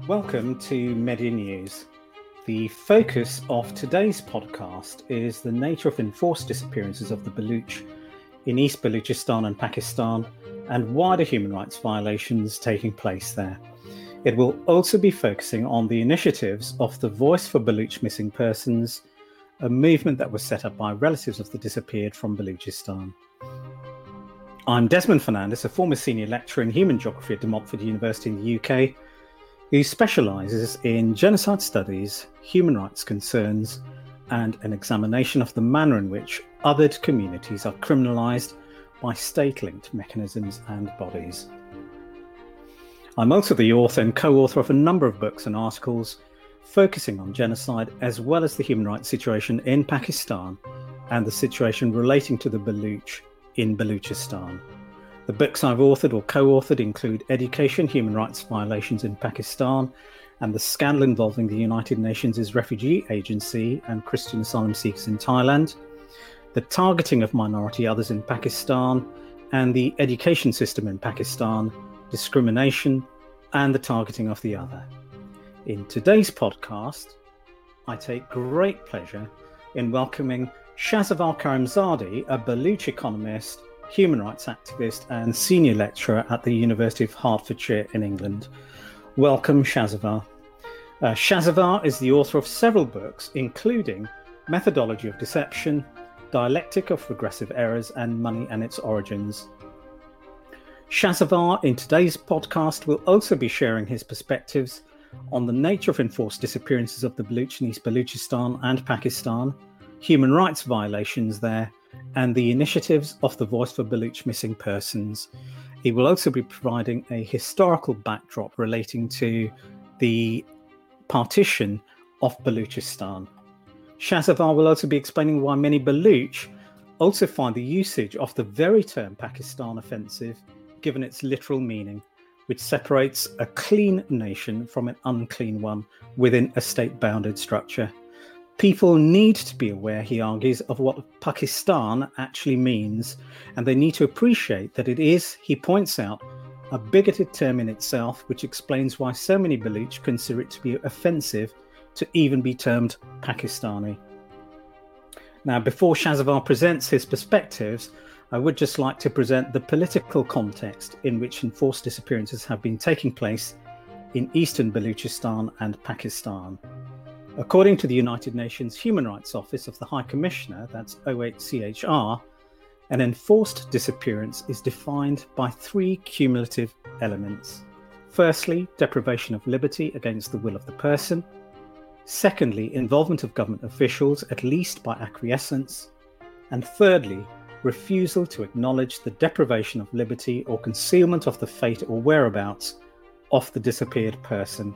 Welcome to Media News. The focus of today's podcast is the nature of enforced disappearances of the Baluch in East Baluchistan and Pakistan and wider human rights violations taking place there. It will also be focusing on the initiatives of the Voice for Baluch Missing Persons, a movement that was set up by relatives of the disappeared from Baluchistan. I'm Desmond Fernandez, a former senior lecturer in human geography at De Montfort University in the UK, who specialises in genocide studies, human rights concerns, and an examination of the manner in which othered communities are criminalised by state-linked mechanisms and bodies. I'm also the author and co-author of a number of books and articles focusing on genocide as well as the human rights situation in Pakistan and the situation relating to the Baluch in Baluchistan. The books I've authored or co-authored include Education, Human Rights Violations in Pakistan and the Scandal Involving the United Nations' Refugee Agency and Christian Asylum Seekers in Thailand, The Targeting of Minority Others in Pakistan and the Education System in Pakistan, Discrimination and the Targeting of the Other. In today's podcast, I take great pleasure in welcoming Shahzavar Karimzadeh, a Baluch economist, human rights activist and senior lecturer at the University of Hertfordshire in England. Welcome, Shahzavar. Shahzavar is the author of several books, including Methodology of Deception, Dialectic of Regressive Errors, and Money and Its Origins. Shahzavar, in today's podcast, will also be sharing his perspectives on the nature of enforced disappearances of the Baluch in East Baluchistan and Pakistan, human rights violations there, and the initiatives of the Voice for Baluch Missing Persons. He will also be providing a historical backdrop relating to the partition of Baluchistan. Shahzavar will also be explaining why many Baluch also find the usage of the very term Pakistan offensive, given its literal meaning, which separates a clean nation from an unclean one within a state-bounded structure. People need to be aware, he argues, of what Pakistan actually means, and they need to appreciate that it is, he points out, a bigoted term in itself, which explains why so many Baluch consider it to be offensive to even be termed Pakistani. Now, before Shahzavar presents his perspectives, I would just like to present the political context in which enforced disappearances have been taking place in eastern Baluchistan and Pakistan. According to the United Nations Human Rights Office of the High Commissioner, that's OHCHR, an enforced disappearance is defined by three cumulative elements. Firstly, deprivation of liberty against the will of the person. Secondly, involvement of government officials, at least by acquiescence. And thirdly, refusal to acknowledge the deprivation of liberty or concealment of the fate or whereabouts of the disappeared person.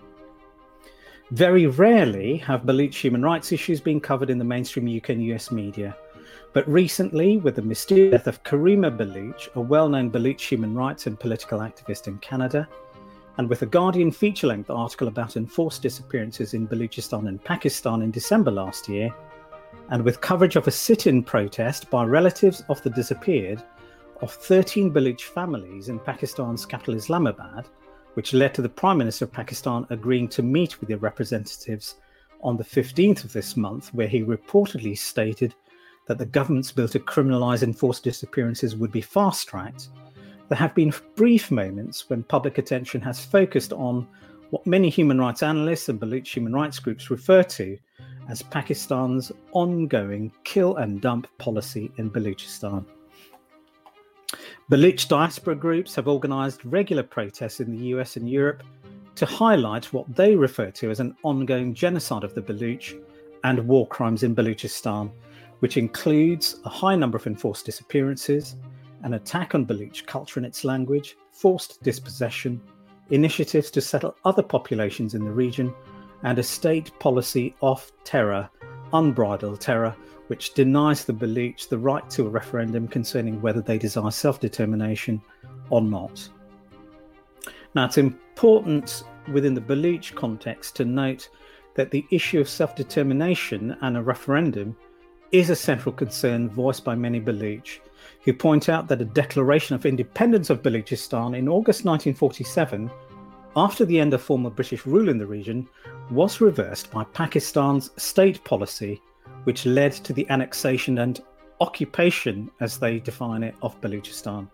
Very rarely have Baluch human rights issues been covered in the mainstream UK and US media, but recently, with the mysterious death of Karima Baluch, a well-known Baluch human rights and political activist in Canada, and with a Guardian feature-length article about enforced disappearances in Baluchistan and Pakistan in December last year, and with coverage of a sit-in protest by relatives of the disappeared of 13 Baluch families in Pakistan's capital Islamabad, which led to the Prime Minister of Pakistan agreeing to meet with their representatives on the 15th of this month, where he reportedly stated that the government's bill to criminalise enforced disappearances would be fast-tracked. There have been brief moments when public attention has focused on what many human rights analysts and Baluch human rights groups refer to as Pakistan's ongoing kill and dump policy in Baluchistan. Baluch diaspora groups have organised regular protests in the US and Europe to highlight what they refer to as an ongoing genocide of the Baluch and war crimes in Baluchistan, which includes a high number of enforced disappearances, an attack on Baluch culture and its language, forced dispossession, initiatives to settle other populations in the region, and a state policy of terror, unbridled terror, which denies the Baluch the right to a referendum concerning whether they desire self-determination or not. Now, it's important within the Baluch context to note that the issue of self-determination and a referendum is a central concern voiced by many Baluch, who point out that a declaration of independence of Baluchistan in August 1947 after the end of former British rule in the region, was reversed by Pakistan's state policy, which led to the annexation and occupation, as they define it, of Baluchistan.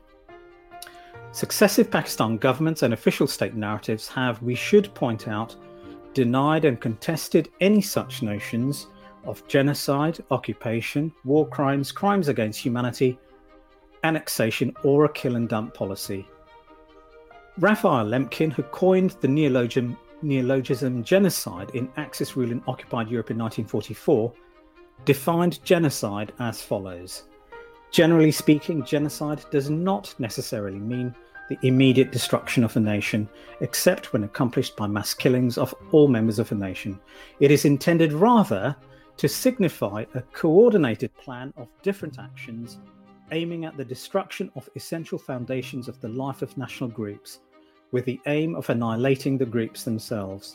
Successive Pakistan governments and official state narratives have, we should point out, denied and contested any such notions of genocide, occupation, war crimes, crimes against humanity, annexation, or a kill and dump policy. Raphael Lemkin, who coined the neologism genocide in Axis rule in occupied Europe in 1944, defined genocide as follows. Generally speaking, genocide does not necessarily mean the immediate destruction of a nation, except when accomplished by mass killings of all members of a nation. It is intended rather to signify a coordinated plan of different actions aiming at the destruction of essential foundations of the life of national groups, with the aim of annihilating the groups themselves.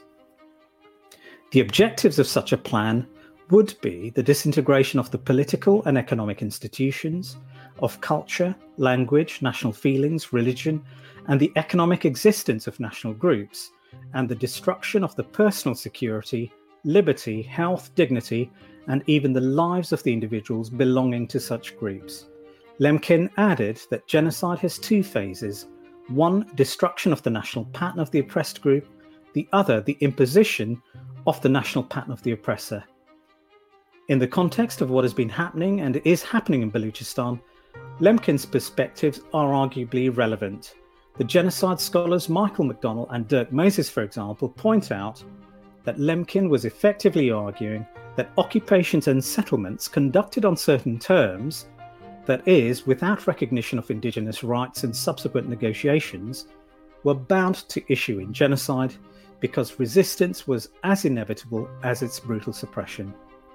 The objectives of such a plan would be the disintegration of the political and economic institutions, of culture, language, national feelings, religion, and the economic existence of national groups, and the destruction of the personal security, liberty, health, dignity, and even the lives of the individuals belonging to such groups. Lemkin added that genocide has two phases: one, destruction of the national pattern of the oppressed group; the other, the imposition of the national pattern of the oppressor. In the context of what has been happening and is happening in Baluchistan, Lemkin's perspectives are arguably relevant. The genocide scholars Michael McDonnell and Dirk Moses, for example, point out that Lemkin was effectively arguing that occupations and settlements conducted on certain terms, that is, without recognition of indigenous rights and subsequent negotiations, were bound to issue in genocide because resistance was as inevitable as its brutal suppression.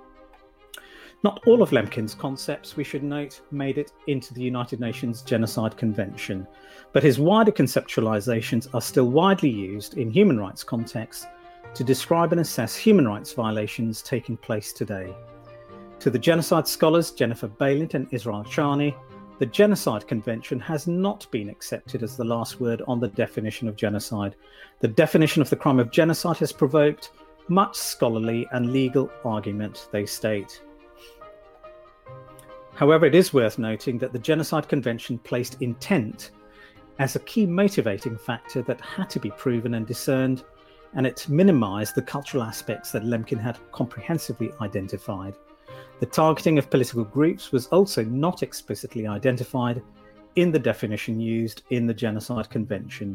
Not all of Lemkin's concepts, we should note, made it into the United Nations Genocide Convention, but his wider conceptualizations are still widely used in human rights contexts to describe and assess human rights violations taking place today. To the genocide scholars Jennifer Baylant and Israel Charney, the Genocide Convention has not been accepted as the last word on the definition of genocide. The definition of the crime of genocide has provoked much scholarly and legal argument, they state. However, it is worth noting that the Genocide Convention placed intent as a key motivating factor that had to be proven and discerned, and it minimised the cultural aspects that Lemkin had comprehensively identified. The targeting of political groups was also not explicitly identified in the definition used in the Genocide Convention.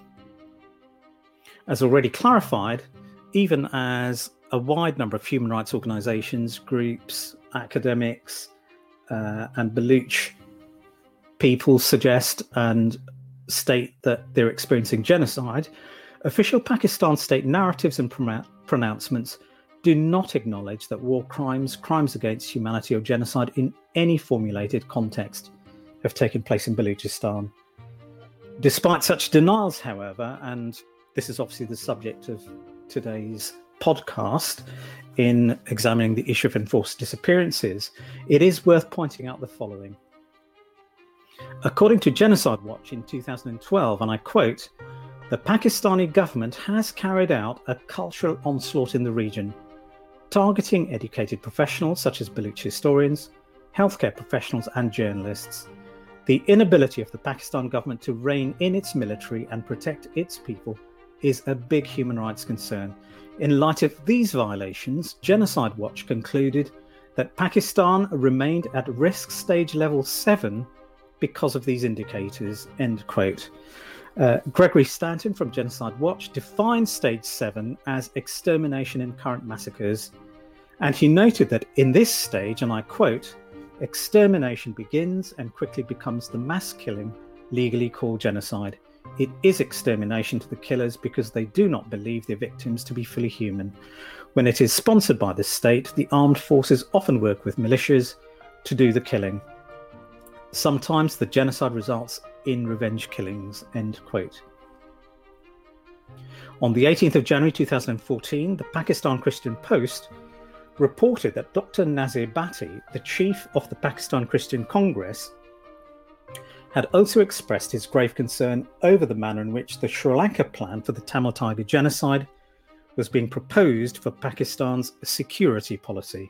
As already clarified, even as a wide number of human rights organisations, groups, academics, and Baluch people suggest and state that they're experiencing genocide, official Pakistan state narratives and pronouncements do not acknowledge that war crimes, crimes against humanity, or genocide in any formulated context have taken place in Baluchistan. Despite such denials, however, and this is obviously the subject of today's podcast in examining the issue of enforced disappearances, it is worth pointing out the following. According to Genocide Watch in 2012, and I quote, "The Pakistani government has carried out a cultural onslaught in the region, targeting educated professionals such as Baluch historians, healthcare professionals and journalists. The inability of the Pakistan government to rein in its military and protect its people is a big human rights concern. In light of these violations, Genocide Watch concluded that Pakistan remained at risk stage level 7 because of these indicators," end quote. Gregory Stanton from Genocide Watch defines stage 7 as extermination in current massacres, and he noted that in this stage, and I quote, "extermination begins and quickly becomes the mass killing legally called genocide. It is extermination to the killers because they do not believe their victims to be fully human. When it is sponsored by the state, the armed forces often work with militias to do the killing. Sometimes the genocide results in revenge killings," end quote. On the 18th of January 2014, the Pakistan Christian Post reported that Dr. Nazir Bhatti, the chief of the Pakistan Christian Congress, had also expressed his grave concern over the manner in which the Sri Lanka plan for the Tamil Tiger genocide was being proposed for Pakistan's security policy.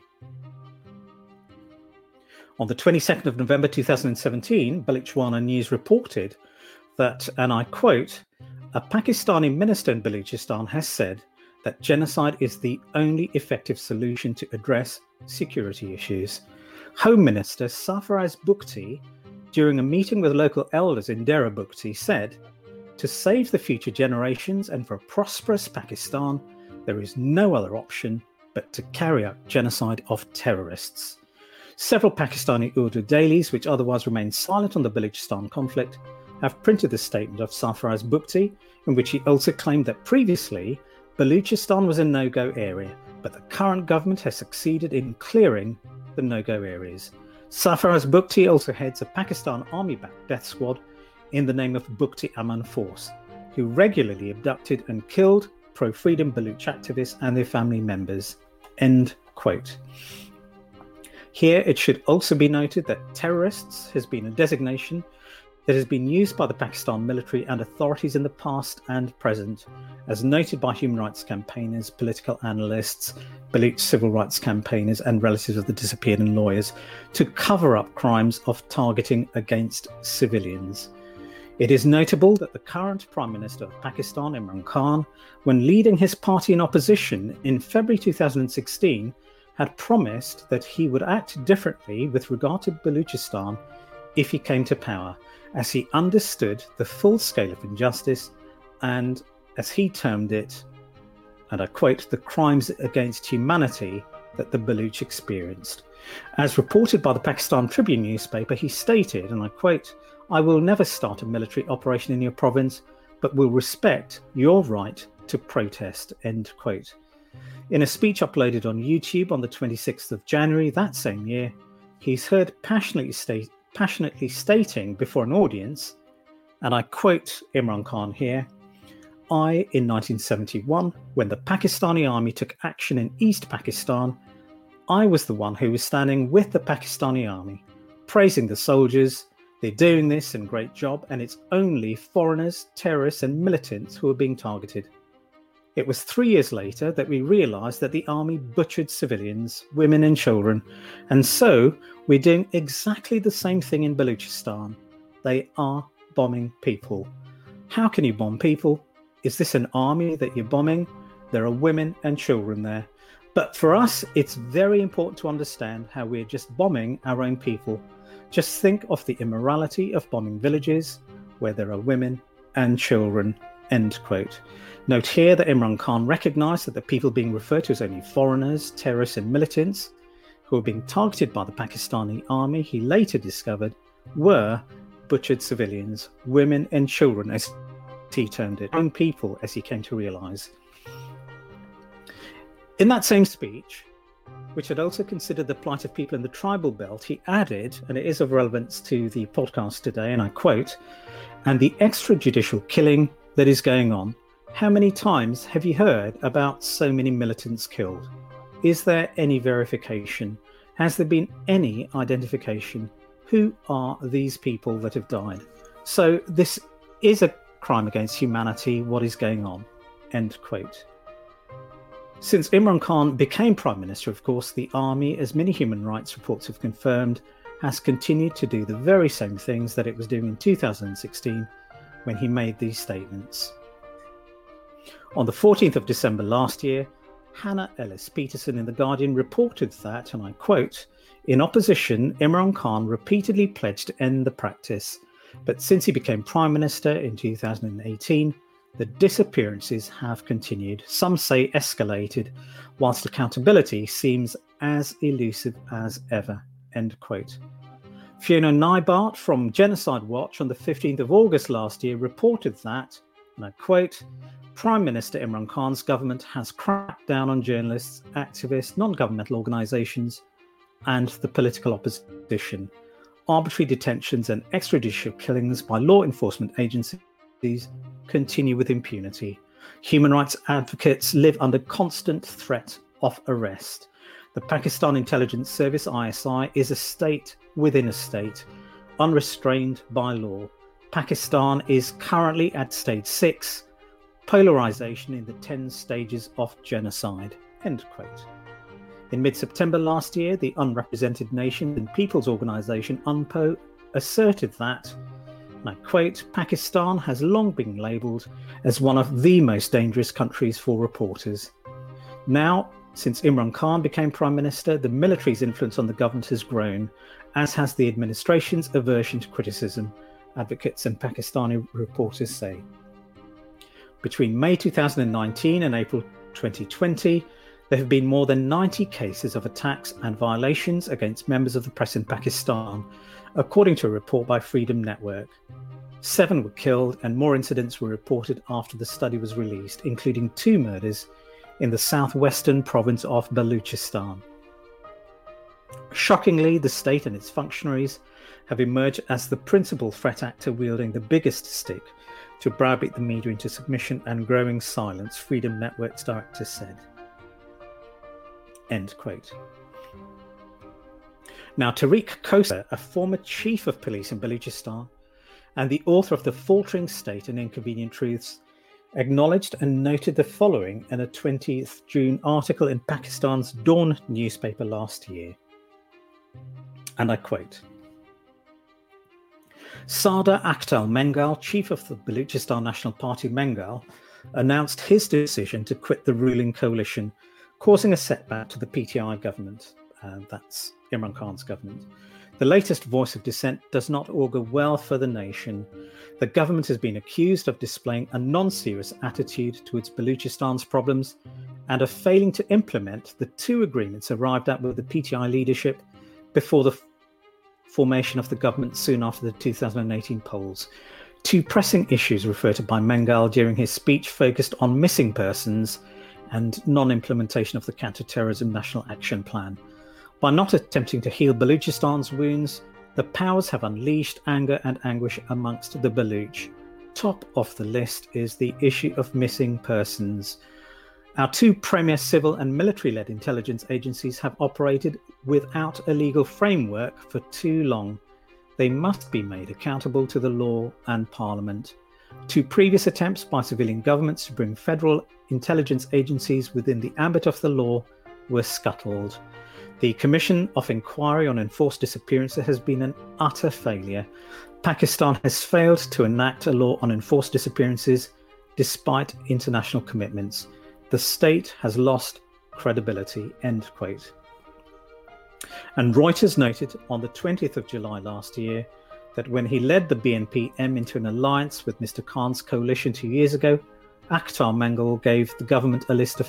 On the 22nd of November 2017, Baluchwana News reported that, and I quote, "A Pakistani minister in Baluchistan has said that genocide is the only effective solution to address security issues." Home Minister Sarfaraz Bugti, during a meeting with local elders in Dera Bugti, said, "To save the future generations and for a prosperous Pakistan, there is no other option but to carry out genocide of terrorists." Several Pakistani Urdu dailies, which otherwise remain silent on the Baluchistan conflict, have printed the statement of Sarfaraz Bugti, in which he also claimed that previously Baluchistan was a no-go area, but the current government has succeeded in clearing the no-go areas. Sarfaraz Bugti also heads a Pakistan Army-backed death squad in the name of Bugti Aman Force, who regularly abducted and killed pro-freedom Baluch activists and their family members. End quote. Here it should also be noted that terrorists has been a designation that has been used by the Pakistan military and authorities in the past and present, as noted by human rights campaigners, political analysts, Baluch civil rights campaigners and relatives of the disappeared and lawyers, to cover up crimes of targeting against civilians. It is notable that the current Prime Minister of Pakistan, Imran Khan, when leading his party in opposition in February 2016, had promised that he would act differently with regard to Baluchistan if he came to power, as he understood the full scale of injustice and, as he termed it, and I quote, the crimes against humanity that the Baluch experienced. As reported by the Pakistan Tribune newspaper, he stated, and I quote, "I will never start a military operation in your province, but will respect your right to protest," end quote. In a speech uploaded on YouTube on the 26th of January that same year, he's heard passionately stating before an audience, and I quote Imran Khan here, "I, in 1971, when the Pakistani army took action in East Pakistan, I was the one who was standing with the Pakistani army, praising the soldiers. They're doing this and great job, and it's only foreigners, terrorists and militants who are being targeted. It was 3 years later that we realised that the army butchered civilians, women and children, and so we're doing exactly the same thing in Baluchistan. They are bombing people. How can you bomb people? Is this an army that you're bombing? There are women and children there. But for us, it's very important to understand how we're just bombing our own people. Just think of the immorality of bombing villages where there are women and children," end quote. Note here that Imran Khan recognised that the people being referred to as only foreigners, terrorists and militants who were being targeted by the Pakistani army, he later discovered, were butchered civilians, women and children, as he termed it, own people, as he came to realise. In that same speech, which had also considered the plight of people in the tribal belt, he added, and it is of relevance to the podcast today, and I quote, "And the extrajudicial killing that is going on, how many times have you heard about so many militants killed? Is there any verification? Has there been any identification? Who are these people that have died? So this is a crime against humanity, what is going on?" End quote. Since Imran Khan became Prime Minister, of course, the army, as many human rights reports have confirmed, has continued to do the very same things that it was doing in 2016 when he made these statements. On the 14th of December last year, Hannah Ellis Peterson in The Guardian reported that, and I quote, "In opposition, Imran Khan repeatedly pledged to end the practice, but since he became Prime Minister in 2018, the disappearances have continued, some say escalated, whilst accountability seems as elusive as ever," end quote. Fiona Nybart from Genocide Watch on the 15th of August last year reported that, and I quote, "Prime Minister Imran Khan's government has cracked down on journalists, activists, non-governmental organisations and the political opposition. Arbitrary detentions and extrajudicial killings by law enforcement agencies continue with impunity. Human rights advocates live under constant threat of arrest. The Pakistan Intelligence Service, ISI, is a state within a state. unrestrained by law. Pakistan is currently at stage 6, polarization in the 10 stages of genocide. End quote. In mid-September last year, the Unrepresented Nations and Peoples Organization, UNPO, asserted that, and I quote, Pakistan has long been labelled as one of the most dangerous countries for reporters. Now, since Imran Khan became Prime Minister, the military's influence on the government has grown, as has the administration's aversion to criticism, advocates and Pakistani reporters say. Between May 2019 and April 2020, there have been more than 90 cases of attacks and violations against members of the press in Pakistan, according to a report by Freedom Network. 7 were killed and more incidents were reported after the study was released, including 2 murders in the southwestern province of Baluchistan. Shockingly, the state and its functionaries have emerged as the principal threat actor wielding the biggest stick to browbeat the media into submission and growing silence, Freedom Network's director said. End quote. Now, Tariq Khosa, a former chief of police in Baluchistan and the author of The Faltering State and Inconvenient Truths, acknowledged and noted the following in a 20th June article in Pakistan's Dawn newspaper last year. And I quote, Sardar Akhtar Mengal, chief of the Baluchistan National Party Mengal, announced his decision to quit the ruling coalition, causing a setback to the PTI government. That's Imran Khan's government. The latest voice of dissent does not augur well for the nation. The government has been accused of displaying a non-serious attitude towards Baluchistan's problems and of failing to implement the 2 agreements arrived at with the PTI leadership before the formation of the government soon after the 2018 polls. 2 pressing issues referred to by Mengal during his speech focused on missing persons and non-implementation of the Counter-Terrorism National Action Plan. By not attempting to heal Baluchistan's wounds, the powers have unleashed anger and anguish amongst the Baluch. Top of the list is the issue of missing persons. Our 2 premier civil and military-led intelligence agencies have operated without a legal framework for too long. They must be made accountable to the law and Parliament. 2 previous attempts by civilian governments to bring federal intelligence agencies within the ambit of the law were scuttled. The Commission of Inquiry on Enforced Disappearances has been an utter failure. Pakistan has failed to enact a law on enforced disappearances despite international commitments. The state has lost credibility, end quote. And Reuters noted on the 20th of July last year that when he led the BNP-M into an alliance with Mr. Khan's coalition 2 years ago, Akhtar Mengal gave the government a list of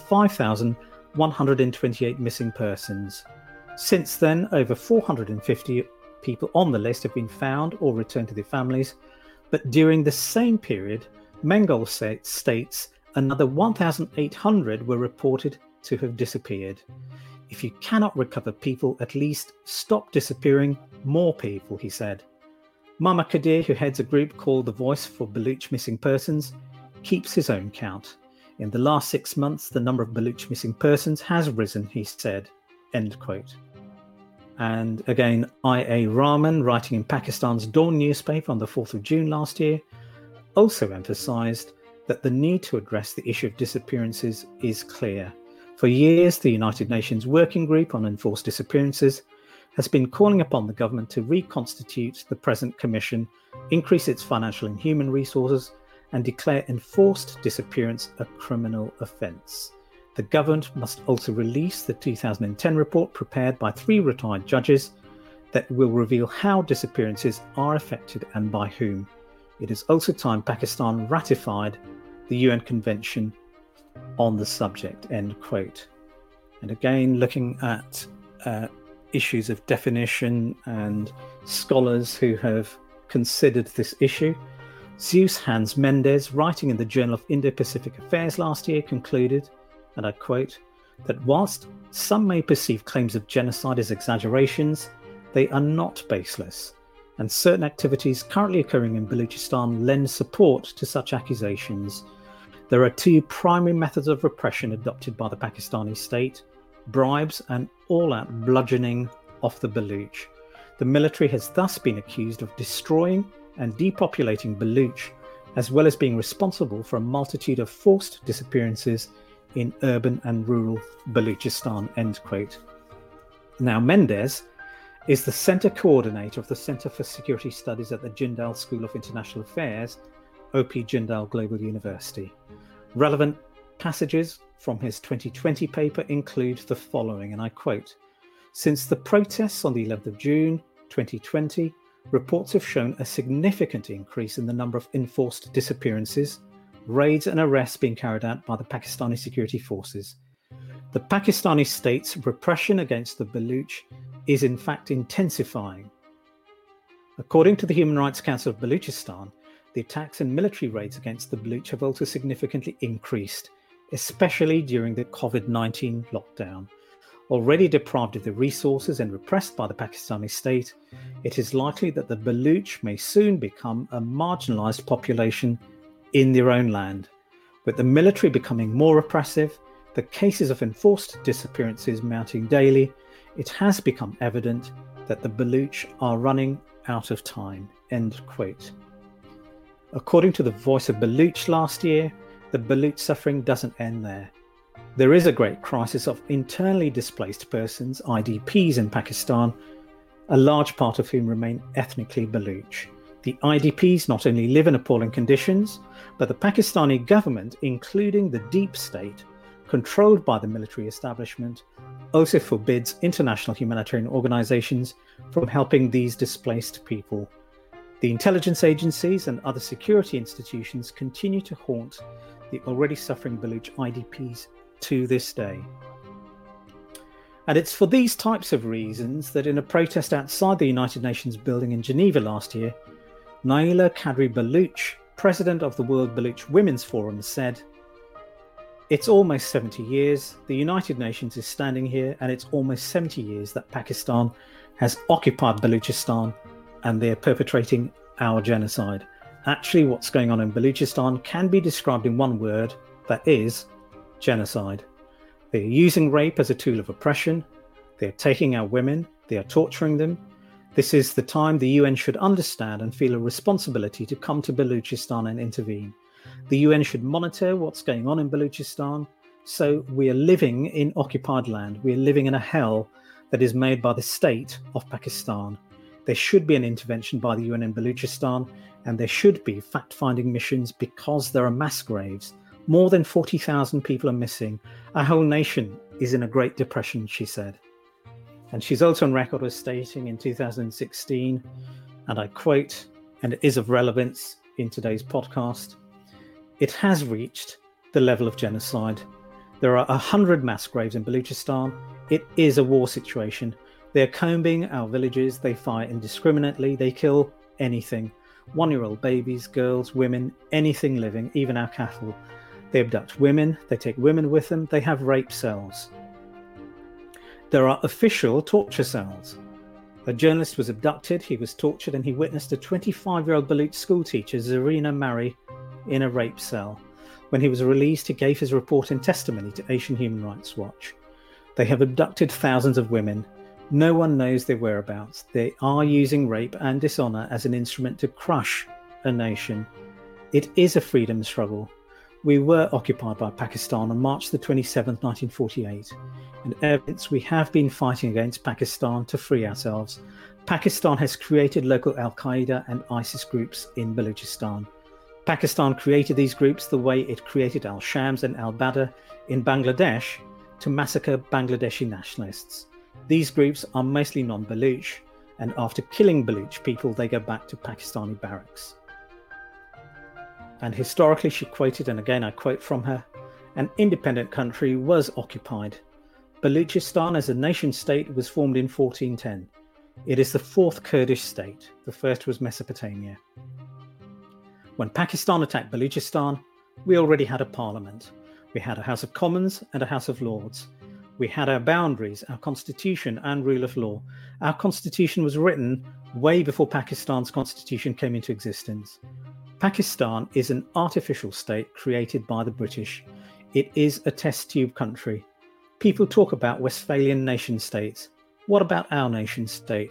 5,128 missing persons. Since then, over 450 people on the list have been found or returned to their families, but during the same period, Mengal states another 1,800 were reported to have disappeared. If you cannot recover people, at least stop disappearing more people, he said. Mama Kadir, who heads a group called the Voice for Baluch Missing Persons, keeps his own count. In the last 6 months, the number of Baluch missing persons has risen, he said, end quote. And again, I.A. Rahman, writing in Pakistan's Dawn newspaper on the 4th of June last year, also emphasised that the need to address the issue of disappearances is clear. For years, the United Nations Working Group on Enforced Disappearances has been calling upon the government to reconstitute the present commission, increase its financial and human resources, and declare enforced disappearance a criminal offence. The government must also release the 2010 report prepared by 3 retired judges that will reveal how disappearances are affected and by whom. It is also time Pakistan ratified the UN Convention on the subject, end quote. And again, looking at issues of definition and scholars who have considered this issue, Zeus Hans Mendes, writing in the Journal of Indo-Pacific Affairs last year, concluded, and I quote, that whilst some may perceive claims of genocide as exaggerations, they are not baseless, and certain activities currently occurring in Baluchistan lend support to such accusations. There are 2 primary methods of repression adopted by the Pakistani state: bribes and all-out bludgeoning of the Baluch. The The military has thus been accused of destroying and depopulating Baluch, as well as being responsible for a multitude of forced disappearances in urban and rural Baluchistan, end quote. Now, Mendes is the Centre Coordinator of the Centre for Security Studies at the Jindal School of International Affairs, OP Jindal Global University. Relevant passages from his 2020 paper include the following, and I quote, "Since the protests on the 11th of June 2020, reports have shown a significant increase in the number of enforced disappearances, raids and arrests being carried out by the Pakistani security forces. The Pakistani state's repression against the Baluch is in fact intensifying. According to the Human Rights Council of Baluchistan, the attacks and military raids against the Baluch have also significantly increased, especially during the COVID-19 lockdown. Already deprived of the resources and repressed by the Pakistani state, it is likely that the Baluch may soon become a marginalized population in their own land. With the military becoming more oppressive, the cases of enforced disappearances mounting daily, it has become evident that the Baluch are running out of time," end quote. According to the Voice of Baluch last year, the Baluch suffering doesn't end there. There is a great crisis of internally displaced persons, IDPs, in Pakistan, a large part of whom remain ethnically Baluch. The IDPs not only live in appalling conditions, but the Pakistani government, including the deep state, controlled by the military establishment, also forbids international humanitarian organizations from helping these displaced people. The intelligence agencies and other security institutions continue to haunt the already suffering Baluch IDPs to this day. And it's for these types of reasons that in a protest outside the United Nations building in Geneva last year, Naila Kadri Baluch, president of the World Baluch Women's Forum, said, "It's almost 70 years, the United Nations is standing here, and it's almost 70 years that Pakistan has occupied Baluchistan and they're perpetrating our genocide. Actually, what's going on in Baluchistan can be described in one word, that is, genocide. They're using rape as a tool of oppression, they're taking our women, they are torturing them. This is the time the UN should understand and feel a responsibility to come to Baluchistan and intervene. The UN should monitor what's going on in Baluchistan. So we are living in occupied land. We are living in a hell that is made by the state of Pakistan. There should be an intervention by the UN in Baluchistan, and there should be fact-finding missions because there are mass graves. More than 40,000 people are missing. Our whole nation is in a great depression," she said. And she's also on record as stating in 2016, and I quote, and it is of relevance in today's podcast, "It has reached the level of genocide. There are 100 mass graves in Baluchistan. It is a war situation. They're combing our villages. They fire indiscriminately. They kill anything. 1-year-old babies, girls, women, anything living, even our cattle. They abduct women. They take women with them. They have rape cells. There are official torture cells. A journalist was abducted, he was tortured, and he witnessed a 25-year-old Baluch schoolteacher, Zarina Mari, in a rape cell. When he was released, he gave his report and testimony to Asian Human Rights Watch. They have abducted thousands of women. No one knows their whereabouts. They are using rape and dishonor as an instrument to crush a nation. It is a freedom struggle. We were occupied by Pakistan on March the 27th, 1948. And ever since we have been fighting against Pakistan to free ourselves. Pakistan has created local Al-Qaeda and ISIS groups in Baluchistan. Pakistan created these groups the way it created Al-Shams and Al-Badr in Bangladesh to massacre Bangladeshi nationalists. These groups are mostly non-Baluch, and after killing Baluch people, they go back to Pakistani barracks. And historically, she quoted, and again I quote from her, an independent country was occupied. Baluchistan as a nation-state was formed in 1410. It is the fourth Kurdish state. The first was Mesopotamia. When Pakistan attacked Baluchistan, we already had a parliament. We had a House of Commons and a House of Lords. We had our boundaries, our constitution and rule of law. Our constitution was written way before Pakistan's constitution came into existence. Pakistan is an artificial state created by the British. It is a test tube country. People talk about Westphalian nation states. What about our nation state?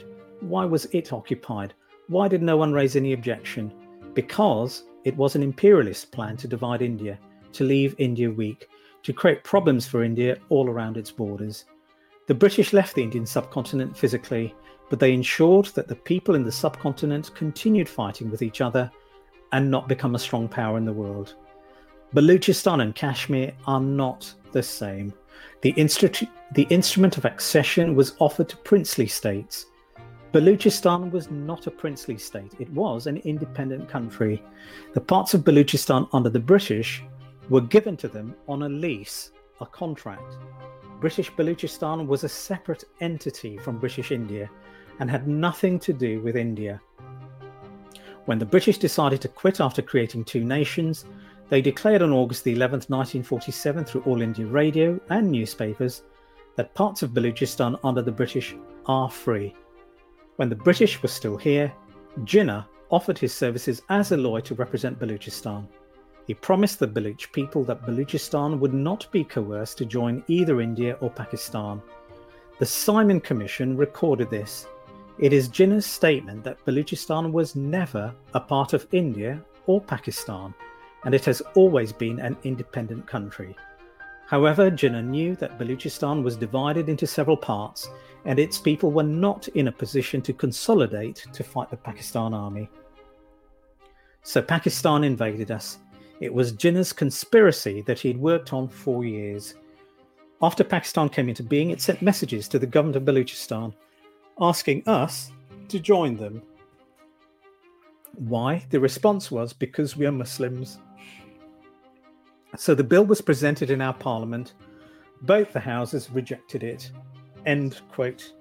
Why was it occupied? Why did no one raise any objection? Because it was an imperialist plan to divide India, to leave India weak, to create problems for India all around its borders. The British left the Indian subcontinent physically, but they ensured that the people in the subcontinent continued fighting with each other and not become a strong power in the world. Baluchistan and Kashmir are not the same. The instrument of accession was offered to princely states. Baluchistan was not a princely state. It was an independent country. The parts of Baluchistan under the British were given to them on a lease, a contract. British Baluchistan was a separate entity from British India and had nothing to do with India. When the British decided to quit after creating two nations, they declared on August the 11th, 1947 through All India Radio and newspapers that parts of Baluchistan under the British are free. When the British were still here, Jinnah offered his services as a lawyer to represent Baluchistan. He promised the Baluch people that Baluchistan would not be coerced to join either India or Pakistan. The Simon Commission recorded this. It is Jinnah's statement that Baluchistan was never a part of India or Pakistan, and it has always been an independent country. However, Jinnah knew that Baluchistan was divided into several parts, and its people were not in a position to consolidate to fight the Pakistan army. So Pakistan invaded us. It was Jinnah's conspiracy that he had worked on for years. After Pakistan came into being, it sent messages to the government of Baluchistan, asking us to join them. Why? The response was, because we are Muslims. So the bill was presented in our parliament. Both the houses rejected it. End quote.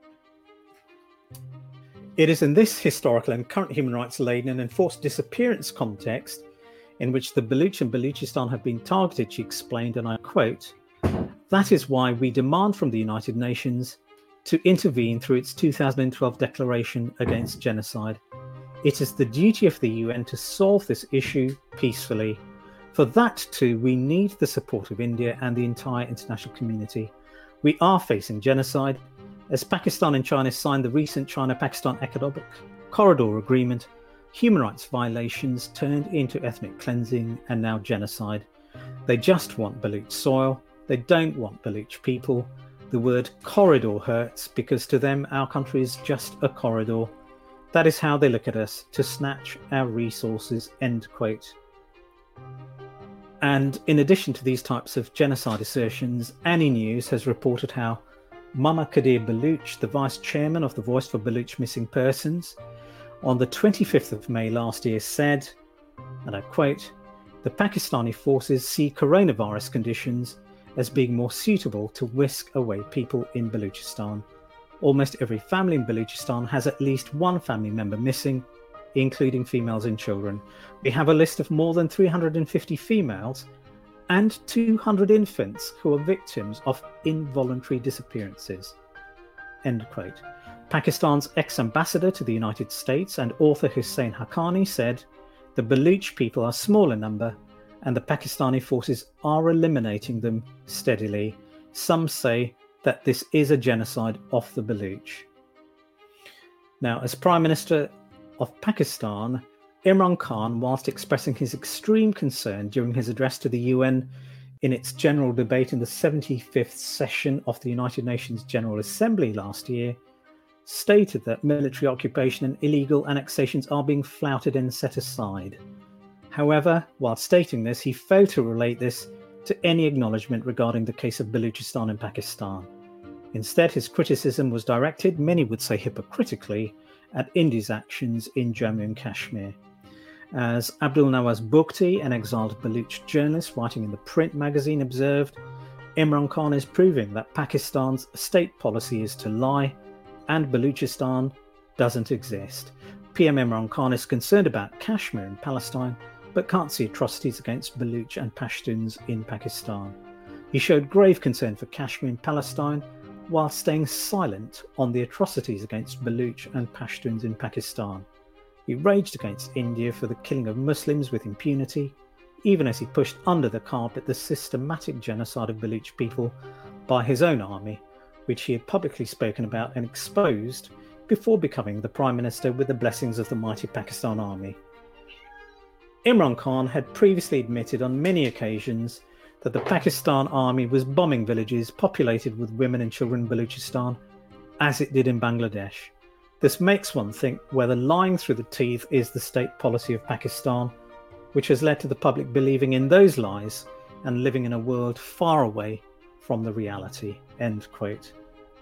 It is in this historical and current human rights laden and enforced disappearance context in which the Baluch and Baluchistan have been targeted, she explained, and I quote, "That is why we demand from the United Nations to intervene through its 2012 declaration against genocide. It is the duty of the UN to solve this issue peacefully. For that too, we need the support of India and the entire international community. We are facing genocide. As Pakistan and China signed the recent China-Pakistan Economic Corridor Agreement, human rights violations turned into ethnic cleansing and now genocide. They just want Baluch soil. They don't want Baluch people. The word corridor hurts because to them our country is just a corridor. That is how they look at us, to snatch our resources," end quote. And in addition to these types of genocide assertions, Annie News has reported how Mama Kadir Baluch, the vice chairman of the Voice for Baluch Missing Persons, on the 25th of May last year said, and I quote, "The Pakistani forces see coronavirus conditions as being more suitable to whisk away people in Baluchistan. Almost every family in Baluchistan has at least one family member missing, including females and children. We have a list of more than 350 females and 200 infants who are victims of involuntary disappearances." End quote. Pakistan's ex-ambassador to the United States and author Hussein Haqqani said, "The Baluch people are small in number and the Pakistani forces are eliminating them steadily. Some say that this is a genocide of the Baluch." Now, as Prime Minister of Pakistan, Imran Khan, whilst expressing his extreme concern during his address to the UN in its general debate in the 75th session of the United Nations General Assembly last year, stated that military occupation and illegal annexations are being flouted and set aside. However, while stating this, he failed to relate this to any acknowledgement regarding the case of Baluchistan in Pakistan. Instead, his criticism was directed, many would say hypocritically, at India's actions in Jammu and Kashmir. As Abdul Nawaz Bugti, an exiled Baluch journalist writing in the print magazine, observed, Imran Khan is proving that Pakistan's state policy is to lie and Baluchistan doesn't exist. PM Imran Khan is concerned about Kashmir in Palestine, but can't see atrocities against Baluch and Pashtuns in Pakistan. He showed grave concern for Kashmir in Palestine, while staying silent on the atrocities against Baluch and Pashtuns in Pakistan. He raged against India for the killing of Muslims with impunity, even as he pushed under the carpet the systematic genocide of Baluch people by his own army, which he had publicly spoken about and exposed before becoming the Prime Minister with the blessings of the mighty Pakistan Army. Imran Khan had previously admitted on many occasions that the Pakistan Army was bombing villages populated with women and children in Balochistan, as it did in Bangladesh. This makes one think whether lying through the teeth is the state policy of Pakistan, which has led to the public believing in those lies and living in a world far away from the reality. End quote.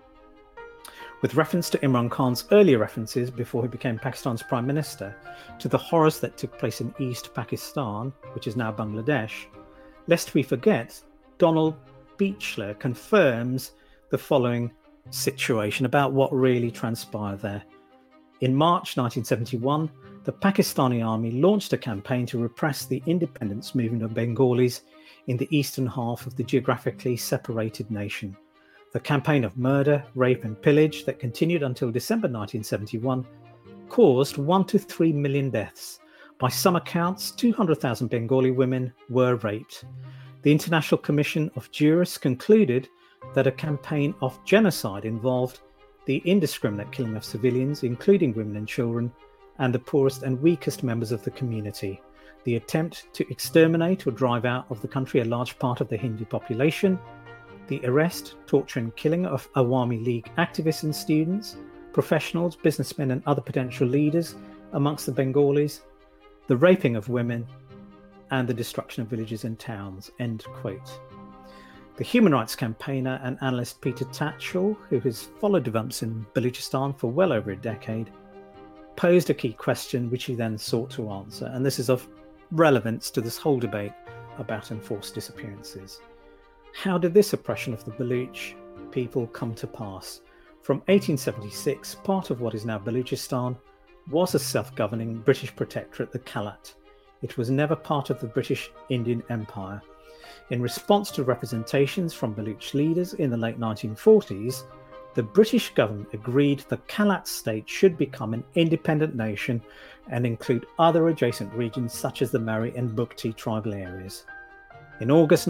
With reference to Imran Khan's earlier references before he became Pakistan's Prime Minister to the horrors that took place in East Pakistan, which is now Bangladesh, lest we forget, Donald Beechler confirms the following situation about what really transpired there. In March 1971, the Pakistani army launched a campaign to repress the independence movement of Bengalis in the eastern half of the geographically separated nation. The campaign of murder, rape and pillage that continued until December 1971 caused 1 to 3 million deaths. By some accounts, 200,000 Bengali women were raped. The International Commission of Jurists concluded that a campaign of genocide involved the indiscriminate killing of civilians, including women and children, and the poorest and weakest members of the community, the attempt to exterminate or drive out of the country a large part of the Hindu population, the arrest, torture and killing of Awami League activists and students, professionals, businessmen and other potential leaders amongst the Bengalis, the raping of women, and the destruction of villages and towns. End quote. The human rights campaigner and analyst Peter Tatchell, who has followed developments in Balochistan for well over a decade, posed a key question which he then sought to answer, and this is of relevance to this whole debate about enforced disappearances. How did this oppression of the Baloch people come to pass? From 1876, part of what is now Balochistan was a self-governing British protectorate, the Kalat. It was never part of the British Indian Empire. In response to representations from Baloch leaders in the late 1940s, the British government agreed the Kalat state should become an independent nation and include other adjacent regions such as the Mari and Bugti tribal areas. In August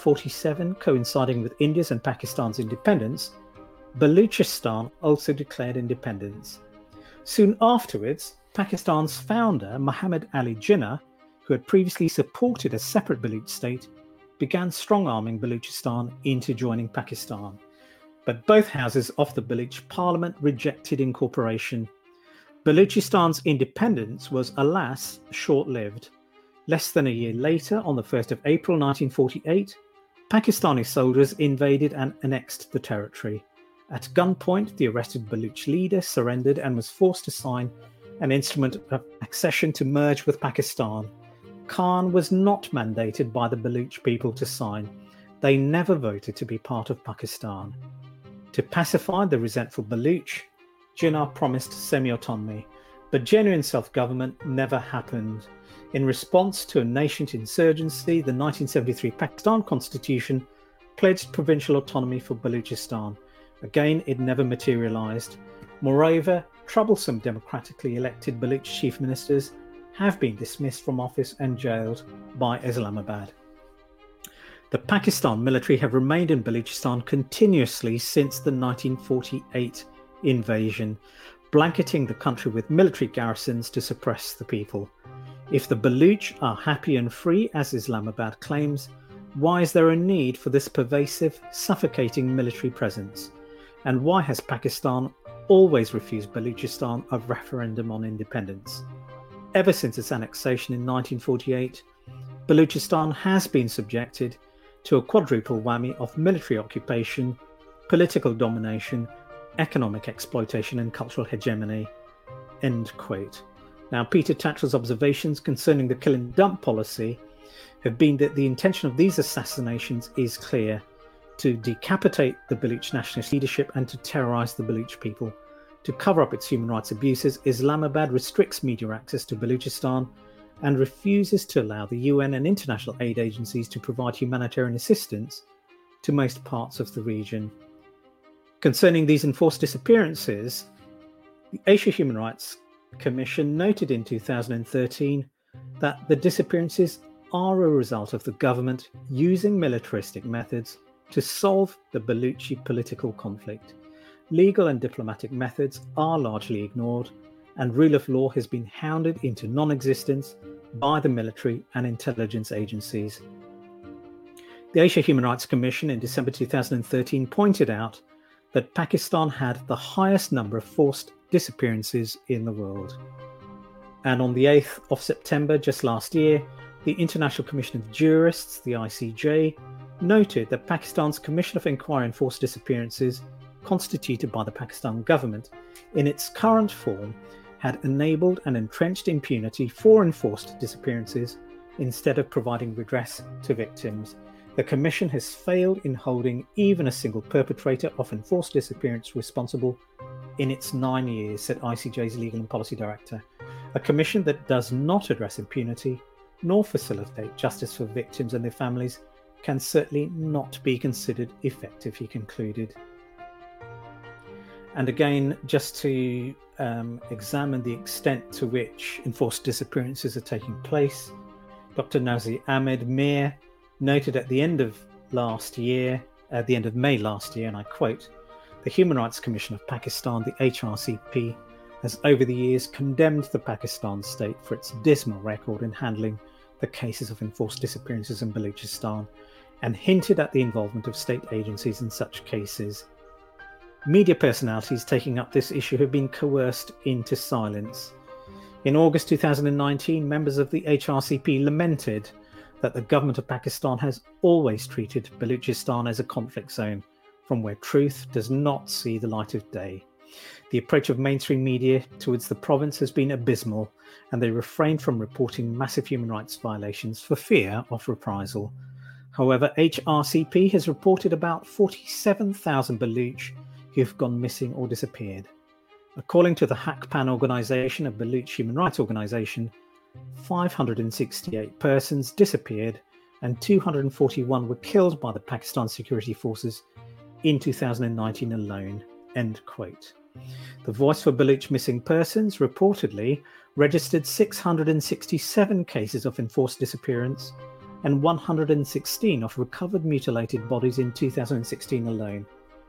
1947, coinciding with India's and Pakistan's independence, Balochistan also declared independence. Soon afterwards, Pakistan's founder, Muhammad Ali Jinnah, who had previously supported a separate Baloch state, began strong-arming Balochistan into joining Pakistan. But both houses of the Baloch parliament rejected incorporation. Balochistan's independence was, alas, short-lived. Less than a year later, on the 1st of April 1948, Pakistani soldiers invaded and annexed the territory. At gunpoint, the arrested Baloch leader surrendered and was forced to sign an instrument of accession to merge with Pakistan. Khan was not mandated by the Baloch people to sign. They never voted to be part of Pakistan. To pacify the resentful Baloch, Jinnah promised semi-autonomy, but genuine self-government never happened. In response to a nascent insurgency, the 1973 Pakistan Constitution pledged provincial autonomy for Balochistan. Again, it never materialised. Moreover, troublesome democratically elected Baloch chief ministers have been dismissed from office and jailed by Islamabad. The Pakistan military have remained in Balochistan continuously since the 1948 invasion, blanketing the country with military garrisons to suppress the people. If the Baloch are happy and free, as Islamabad claims, why is there a need for this pervasive, suffocating military presence? And why has Pakistan always refused Balochistan a referendum on independence? Ever since its annexation in 1948, Balochistan has been subjected to a quadruple whammy of military occupation, political domination, economic exploitation and cultural hegemony. End quote. Now, Peter Tatchell's observations concerning the kill and dump policy have been that the intention of these assassinations is clear: to decapitate the Baloch nationalist leadership and to terrorise the Baloch people. To cover up its human rights abuses, Islamabad restricts media access to Balochistan and refuses to allow the UN and international aid agencies to provide humanitarian assistance to most parts of the region. Concerning these enforced disappearances, the Asia Human Rights Commission noted in 2013 that the disappearances are a result of the government using militaristic methods to solve the Balochi political conflict. legal and diplomatic methods are largely ignored, and rule of law has been hounded into non-existence by the military and intelligence agencies. The Asia Human Rights Commission in December 2013 pointed out that Pakistan had the highest number of forced disappearances in the world. And on the 8th of September, just last year, the International Commission of Jurists, the ICJ, noted that Pakistan's Commission of Inquiry on Forced Disappearances, constituted by the Pakistan government, in its current form, had enabled an entrenched impunity for enforced disappearances instead of providing redress to victims. The Commission has failed in holding even a single perpetrator of enforced disappearance responsible in its 9 years, said ICJ's Legal and Policy Director. A commission that does not address impunity nor facilitate justice for victims and their families can certainly not be considered effective, he concluded. And again, just to examine the extent to which enforced disappearances are taking place, Dr. Nazir Ahmed Mir noted at the end of May last year, and I quote, "The Human Rights Commission of Pakistan, the HRCP, has over the years condemned the Pakistan state for its dismal record in handling the cases of enforced disappearances in Balochistan and hinted at the involvement of state agencies in such cases. Media personalities taking up this issue have been coerced into silence. In August 2019, members of the HRCP lamented that the government of Pakistan has always treated Balochistan as a conflict zone from where truth does not see the light of day. The approach of mainstream media towards the province has been abysmal, and they refrained from reporting massive human rights violations for fear of reprisal. However, HRCP has reported about 47,000 Baloch who have gone missing or disappeared. According to the Hakpan organisation, a Baloch human rights organisation, 568 persons disappeared and 241 were killed by the Pakistan security forces in 2019 alone." End quote. The Voice for Baloch Missing Persons reportedly registered 667 cases of enforced disappearance and 116 of recovered mutilated bodies in 2016 alone.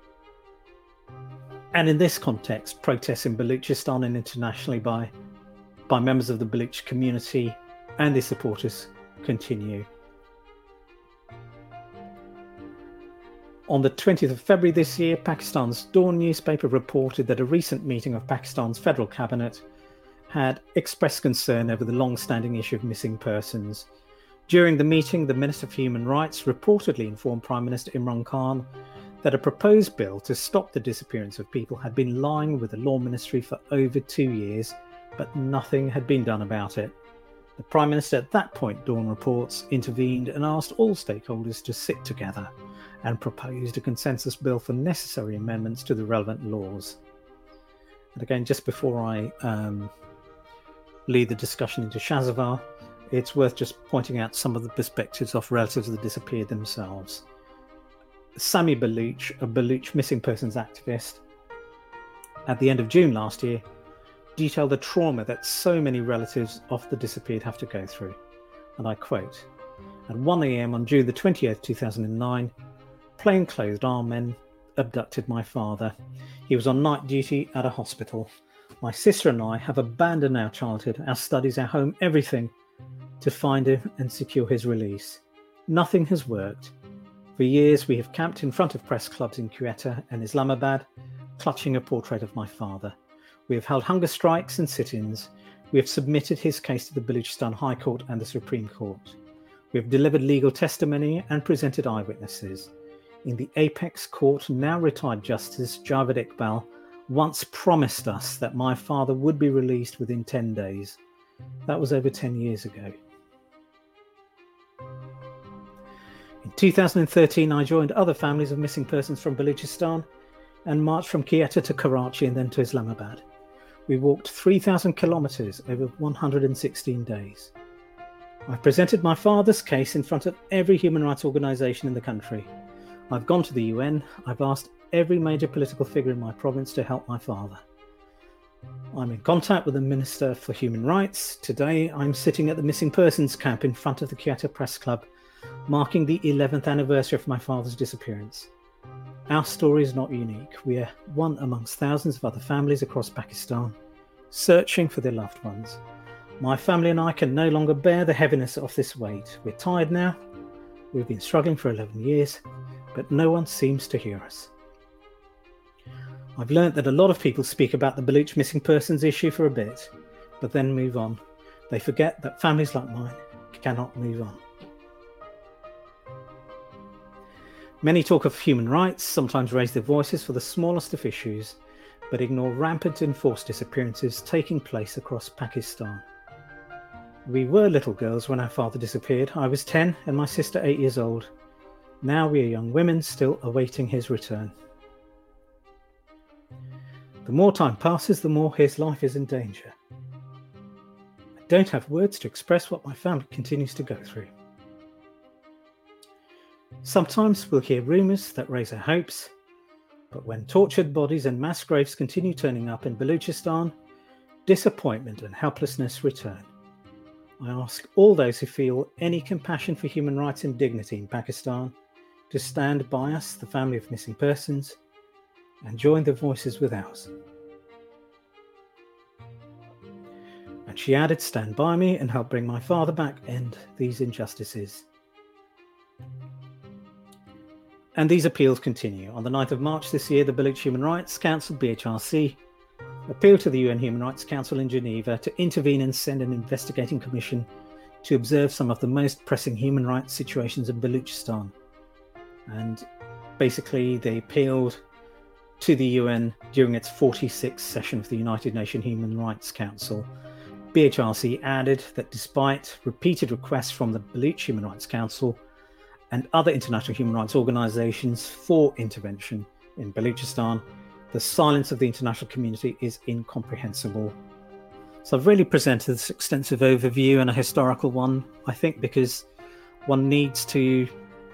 And in this context, protests in Balochistan and internationally by members of the Baloch community and their supporters continue. On the 20th of February this year, Pakistan's Dawn newspaper reported that a recent meeting of Pakistan's federal cabinet had expressed concern over the long-standing issue of missing persons. During the meeting, the Minister for Human Rights reportedly informed Prime Minister Imran Khan that a proposed bill to stop the disappearance of people had been lying with the Law Ministry for over 2 years, but nothing had been done about it. The Prime Minister at that point, Dawn reports, intervened and asked all stakeholders to sit together and proposed a consensus bill for necessary amendments to the relevant laws. And again, just before I lead the discussion into Shahzavar, it's worth just pointing out some of the perspectives of relatives of the disappeared themselves. Sami Baloch, a Baloch missing persons activist, at the end of June last year, detailed the trauma that so many relatives of the disappeared have to go through. And I quote, "At 1 a.m. on June the 20th, 2009, plainclothed armed men abducted my father. He was on night duty at a hospital. My sister and I have abandoned our childhood, our studies, our home, everything, to find him and secure his release. Nothing has worked. For years we have camped in front of press clubs in Quetta and Islamabad, clutching a portrait of my father. We have held hunger strikes and sit-ins. We have submitted his case to the Balochistan High Court and the Supreme Court. We have delivered legal testimony and presented eyewitnesses. In the apex court, now retired Justice Javed Iqbal once promised us that my father would be released within 10 days. That was over 10 years ago. In 2013, I joined other families of missing persons from Balochistan and marched from Quetta to Karachi and then to Islamabad. We walked 3,000 kilometres over 116 days. I presented my father's case in front of every human rights organisation in the country. I've gone to the UN. I've asked every major political figure in my province to help my father. I'm in contact with the Minister for Human Rights. Today, I'm sitting at the missing persons camp in front of the Quetta Press Club, marking the 11th anniversary of my father's disappearance. Our story is not unique. We are one amongst thousands of other families across Pakistan searching for their loved ones. My family and I can no longer bear the heaviness of this weight. We're tired now. We've been struggling for 11 years, but no one seems to hear us. I've learnt that a lot of people speak about the Baluch missing persons issue for a bit, but then move on. They forget that families like mine cannot move on. Many talk of human rights, sometimes raise their voices for the smallest of issues, but ignore rampant enforced disappearances taking place across Pakistan. We were little girls when our father disappeared. I was 10 and my sister 8 years old. Now we are young women still awaiting his return. The more time passes, the more his life is in danger. I don't have words to express what my family continues to go through. Sometimes we'll hear rumours that raise our hopes, but when tortured bodies and mass graves continue turning up in Baluchistan, disappointment and helplessness return. I ask all those who feel any compassion for human rights and dignity in Pakistan to stand by us, the family of missing persons, and join their voices with ours. And she added, stand by me and help bring my father back, end these injustices. And these appeals continue. On the 9th of March this year, the Baluch Human Rights Council, BHRC, appealed to the UN Human Rights Council in Geneva to intervene and send an investigating commission to observe some of the most pressing human rights situations in Baluchistan. And basically they appealed to the UN during its 46th session of the United Nations Human Rights Council. BHRC added that despite repeated requests from the Baluch Human Rights Council and other international human rights organisations for intervention in Baluchistan, the silence of the international community is incomprehensible. So I've really presented this extensive overview and a historical one, I think, because one needs to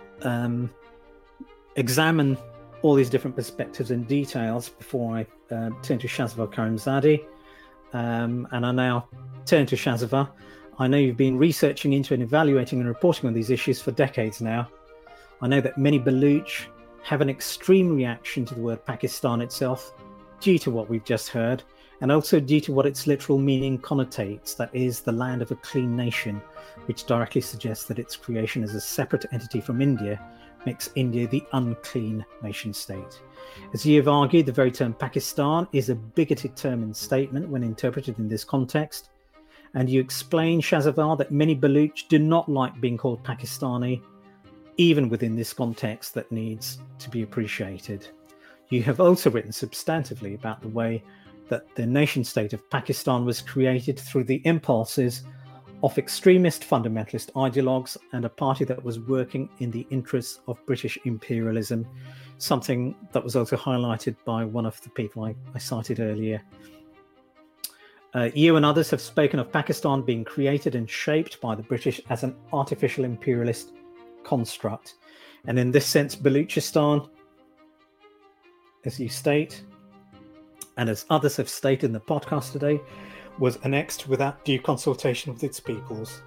examine all these different perspectives and details before I turn to Shazva Karimzadeh. And I now turn to Shazva. I know you've been researching into and evaluating and reporting on these issues for decades now. I know that many Baluch have an extreme reaction to the word Pakistan itself due to what we've just heard, and also due to what its literal meaning connotates, that is, the land of a clean nation, which directly suggests that its creation as a separate entity from India makes India the unclean nation state. As you have argued, the very term Pakistan is a bigoted term and statement when interpreted in this context, and you explain, Shazva, that many Baluch do not like being called Pakistani, even within this context that needs to be appreciated. You have also written substantively about the way that the nation state of Pakistan was created through the impulses of extremist fundamentalist ideologues and a party that was working in the interests of British imperialism, something that was also highlighted by one of the people I cited earlier. You and others have spoken of Pakistan being created and shaped by the British as an artificial imperialist construct. And in this sense, Baluchistan, as you state, and as others have stated in the podcast today, was annexed without due consultation with its peoples.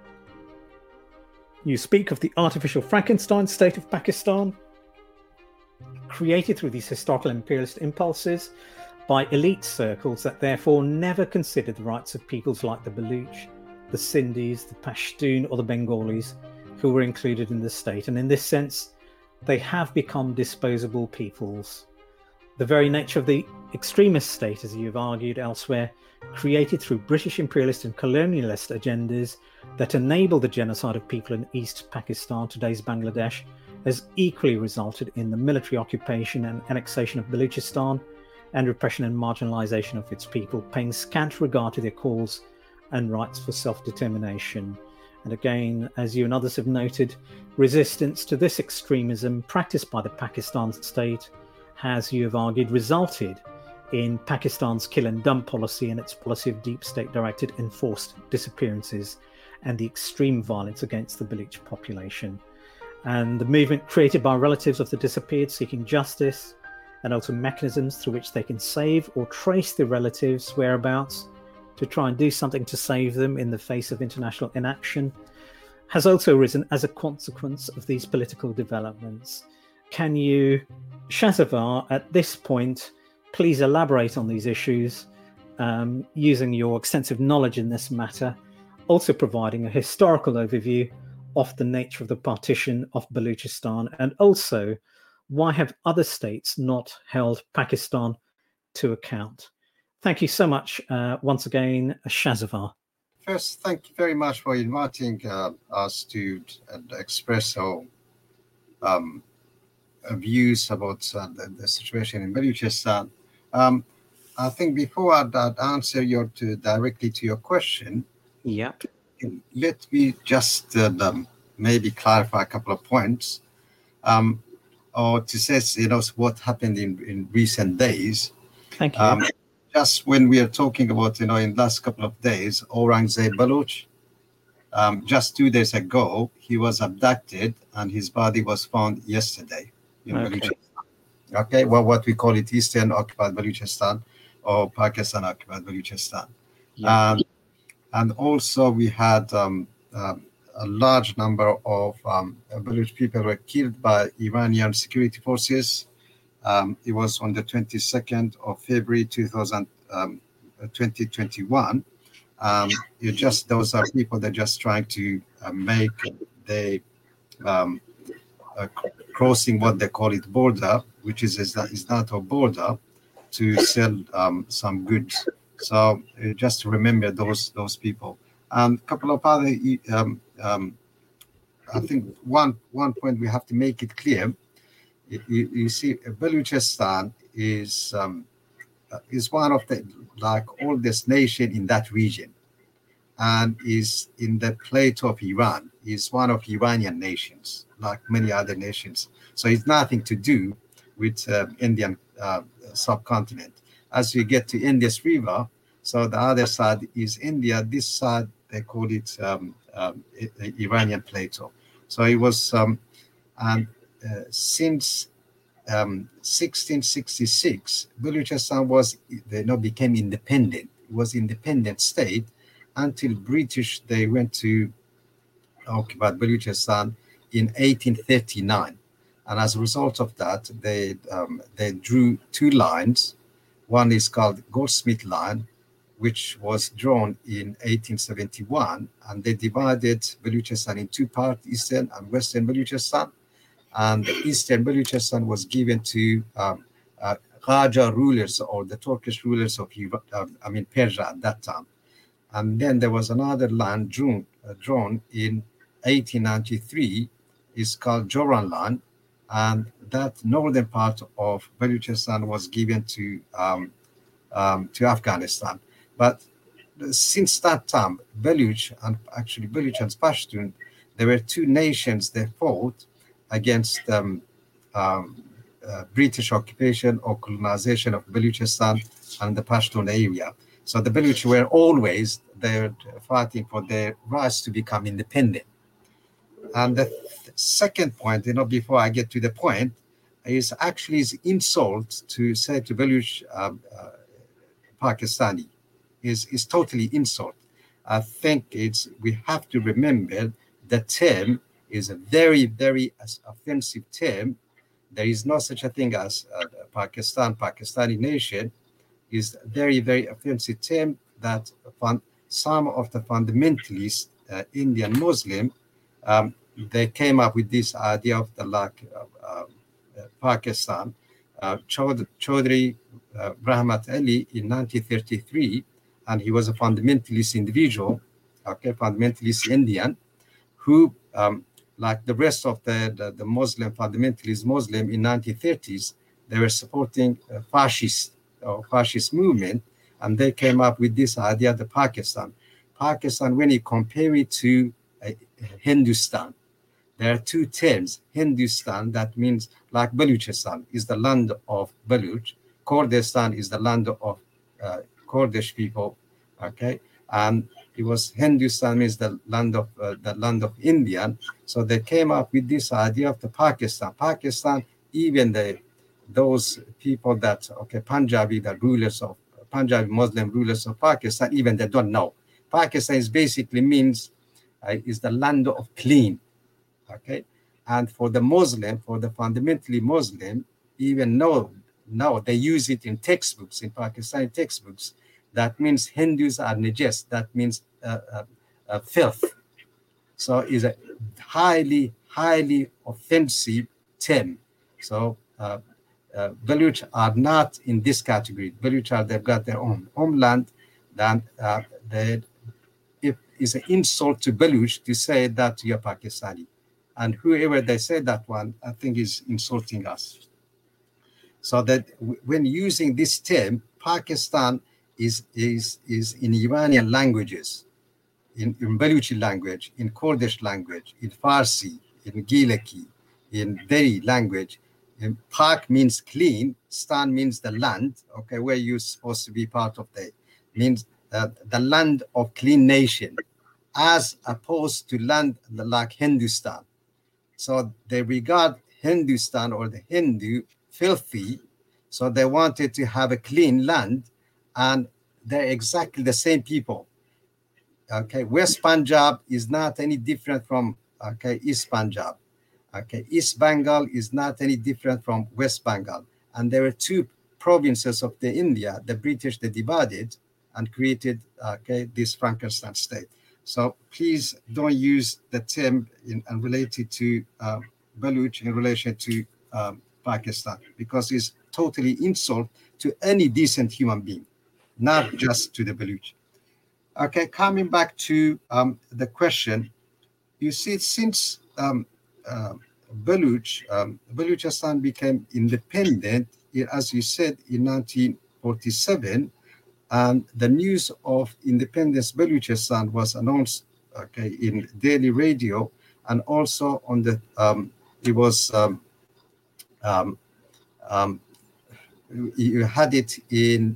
You speak of the artificial Frankenstein state of Pakistan, created through these historical imperialist impulses by elite circles that therefore never considered the rights of peoples like the Baluch, the Sindhis, the Pashtun, or the Bengalis, who were included in the state. And in this sense, they have become disposable peoples. The very nature of the extremist state, as you've argued elsewhere, created through British imperialist and colonialist agendas that enable the genocide of people in East Pakistan, today's Bangladesh, has equally resulted in the military occupation and annexation of Baluchistan and repression and marginalisation of its people, paying scant regard to their calls and rights for self-determination. And again, as you and others have noted, resistance to this extremism practiced by the Pakistan state has, you have argued, resulted in Pakistan's kill and dump policy and its policy of deep state-directed enforced disappearances and the extreme violence against the Baluch population. And the movement created by relatives of the disappeared seeking justice and also mechanisms through which they can save or trace their relatives' whereabouts to try and do something to save them in the face of international inaction has also arisen as a consequence of these political developments. can you, Shahzavar, at this point, please elaborate on these issues using your extensive knowledge in this matter, also providing a historical overview of the nature of the partition of Baluchistan, and also why have other states not held Pakistan to account? Thank you so much once again, Shahzavar. First, thank you very much for inviting us to express our views about the situation in Baluchistan. I think before I'd answer directly to your question, let me just maybe clarify a couple of points, or to say, what happened in recent days. Thank you. Just when we are talking about, in the last couple of days, Aurangzeb Baloch, just 2 days ago, he was abducted and his body was found yesterday in Baluchistan. Okay, well, what we call it Eastern Occupied Baluchistan or Pakistan Occupied Baluchistan. Yeah. And also we had a large number of Baluch people were killed by Iranian security forces. It was on the 22nd of February 2021. Those are people that are just trying to make the crossing what they call it border, which is not a border, to sell some goods. So just to remember those people. And a couple of other, I think one point we have to make it clear. You see, Baluchistan is one of the oldest nation in that region, and is in the plate of Iran. Is one of Iranian nations, like many other nations. So it's nothing to do with Indian subcontinent. As you get to Indus River, so the other side is India. This side they call it Iranian plateau. So it was since 1666, Baluchistan became independent. It was independent state until British they went to occupy Baluchistan in 1839, and as a result of that, they drew two lines. One is called Goldsmith Line, which was drawn in 1871, and they divided Baluchistan in two parts, Eastern and Western Baluchistan. And the Eastern Baluchistan was given to Qajar rulers, or the Turkish rulers of Persia at that time. And then there was another land drawn in 1893, is called Joran Land, and that northern part of Baluchistan was given to Afghanistan. But since that time, Baluch and Pashtun, there were two nations that fought against British occupation or colonization of Baluchistan and the Pashtun area. So the Baluch were always there fighting for their rights to become independent. And the second point, before I get to the point, is actually insult to say to Baluch Pakistani is totally insult. I think we have to remember the term is a very, very offensive term. There is no such a thing as Pakistani nation. Is a very, very offensive term that some of the fundamentalist Indian Muslim, they came up with this idea of the Pakistan. Chaudhry Rahmat Ali in 1933, and he was a fundamentalist individual, fundamentalist Indian, who, like the rest of the Muslim, fundamentalist Muslim in 1930s, they were supporting fascist movement, and they came up with this idea of the Pakistan. Pakistan, when you compare it to Hindustan, there are two terms. Hindustan, that means like Baluchistan, is the land of Baluch. Kurdistan is the land of Kurdish people, and it was Hindustan means the land of Indian. So they came up with this idea of the Pakistan. Pakistan, even those people that Punjabi, the rulers of Punjabi Muslim rulers of Pakistan, even they don't know. Pakistan is basically means is the land of clean. And for the Muslim, for the fundamentally Muslim, even now they use it in textbooks, in Pakistani textbooks. That means Hindus are najas. That means filth. So it's a highly, highly offensive term. So Baluch are not in this category. Baluch they've got their own homeland. Then it is an insult to Baluch to say that you're Pakistani. And whoever they say that one, I think is insulting us. So that when using this term, Pakistan is in Iranian languages, in Baluchi language, in Kurdish language, in Farsi, in Gilaki, in Dari language. And Pak means clean, Stan means the land, okay, where you're supposed to be part of means the land of clean nation, as opposed to land like Hindustan. So they regard Hindustan or the Hindu filthy, so they wanted to have a clean land, and they're exactly the same people. Okay, West Punjab is not any different from East Punjab. Okay, East Bengal is not any different from West Bengal. And there were two provinces of the India. The British, they divided and created this Frankenstein state. So please don't use the term and related to Baluch in relation to Pakistan, because it's totally insult to any decent human being, not just to the Baluch. Okay, coming back to the question, you see, since Baluchistan became independent, as you said, in 1947, and the news of independence Baluchistan was announced, in daily radio, and also on the you had it in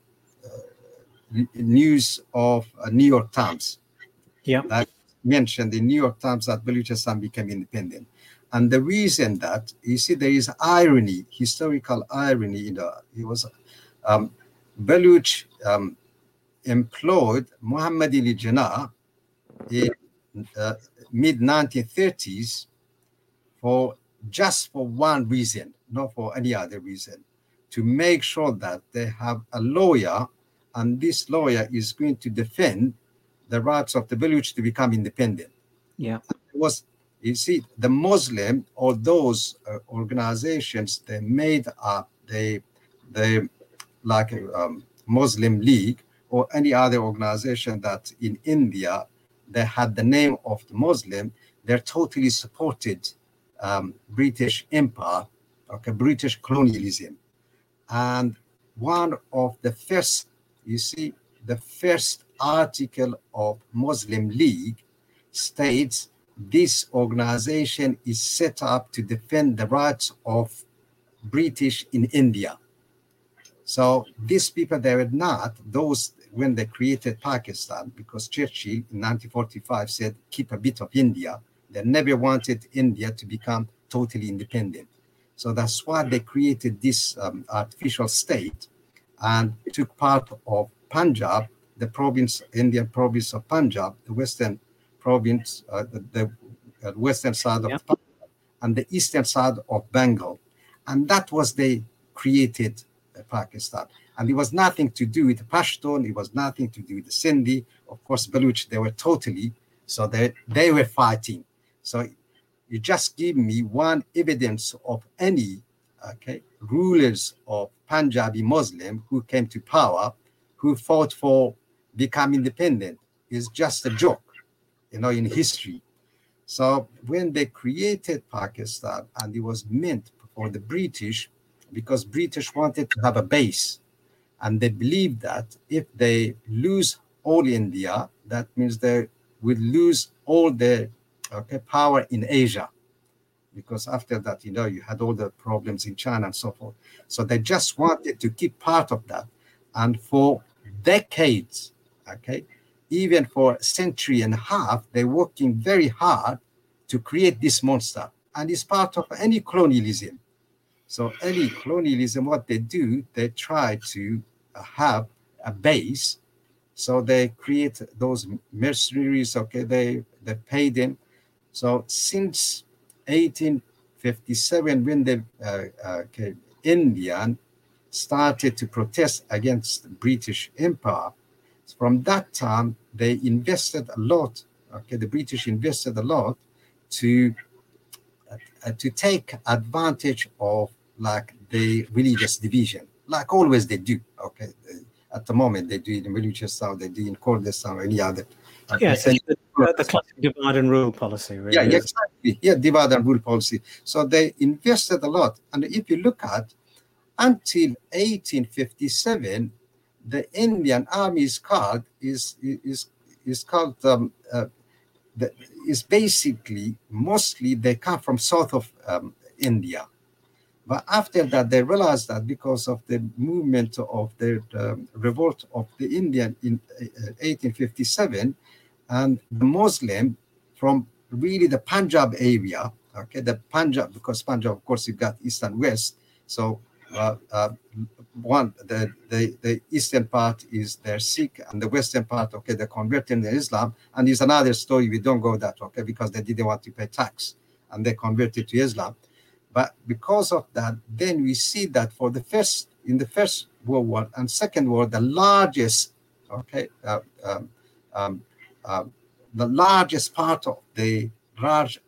news of New York Times. Yeah, that mentioned in New York Times that Baluchistan became independent. And the reason that, you see, there is irony, historical irony in it was Baluch employed Muhammad Ali Jinnah in mid-1930s for one reason, not for any other reason, to make sure that they have a lawyer, and this lawyer is going to defend the rights of the Baluch to become independent. Yeah, it was, you see, the Muslim or those organizations, they made up the like Muslim League or any other organization that in India they had the name of the Muslim. They're totally supported British Empire, British colonialism. And one of the first, you see, the first article of Muslim League states this organization is set up to defend the rights of British in India. So these people, they were not those when they created Pakistan, because Churchill in 1945 said, keep a bit of India. They never wanted India to become totally independent. So that's why they created this artificial state and took part of Punjab, the province, Indian province of Punjab, the western province, the western side of Punjab, and the eastern side of Bengal. And that was they created Pakistan. And it was nothing to do with Pashtun, it was nothing to do with the Sindhi. Of course, Baluch, they were totally, so they were fighting. So you just give me one evidence of any rulers of Punjabi Muslim who came to power, who fought for become independent. Is just a joke, in history. So when they created Pakistan, and it was meant for the British, because British wanted to have a base, and they believed that if they lose all India, that means they will lose all the power in Asia. Because after that, you had all the problems in China and so forth. So they just wanted to keep part of that. And for decades, even for a century and a half, they're working very hard to create this monster. And it's part of any colonialism. So any colonialism, what they do, they try to have a base. So they create those mercenaries, they pay them. So since 1857, when the Indian started to protest against the British Empire, from that time they invested a lot. The British invested a lot to take advantage of like the religious division, like always they do. At the moment they do it in Baluchistan, they do in Kurdistan or any other. Yes, the classic divide and rule policy, really. Yeah, exactly. Yeah, divide and rule policy. So they invested a lot. And if you look at until 1857, the Indian army is basically mostly they come from south of India. But after that, they realized that because of the movement of the revolt of the Indian in 1857, and the Muslim from really the Punjab area, the Punjab, because Punjab, of course, you've got east and west. So the eastern part is their Sikh, and the western part, they converted to Islam. And it's another story. We don't go that, because they didn't want to pay tax, and they converted to Islam. But because of that, then we see that in the First World War and Second War, the largest, the largest part of the Raj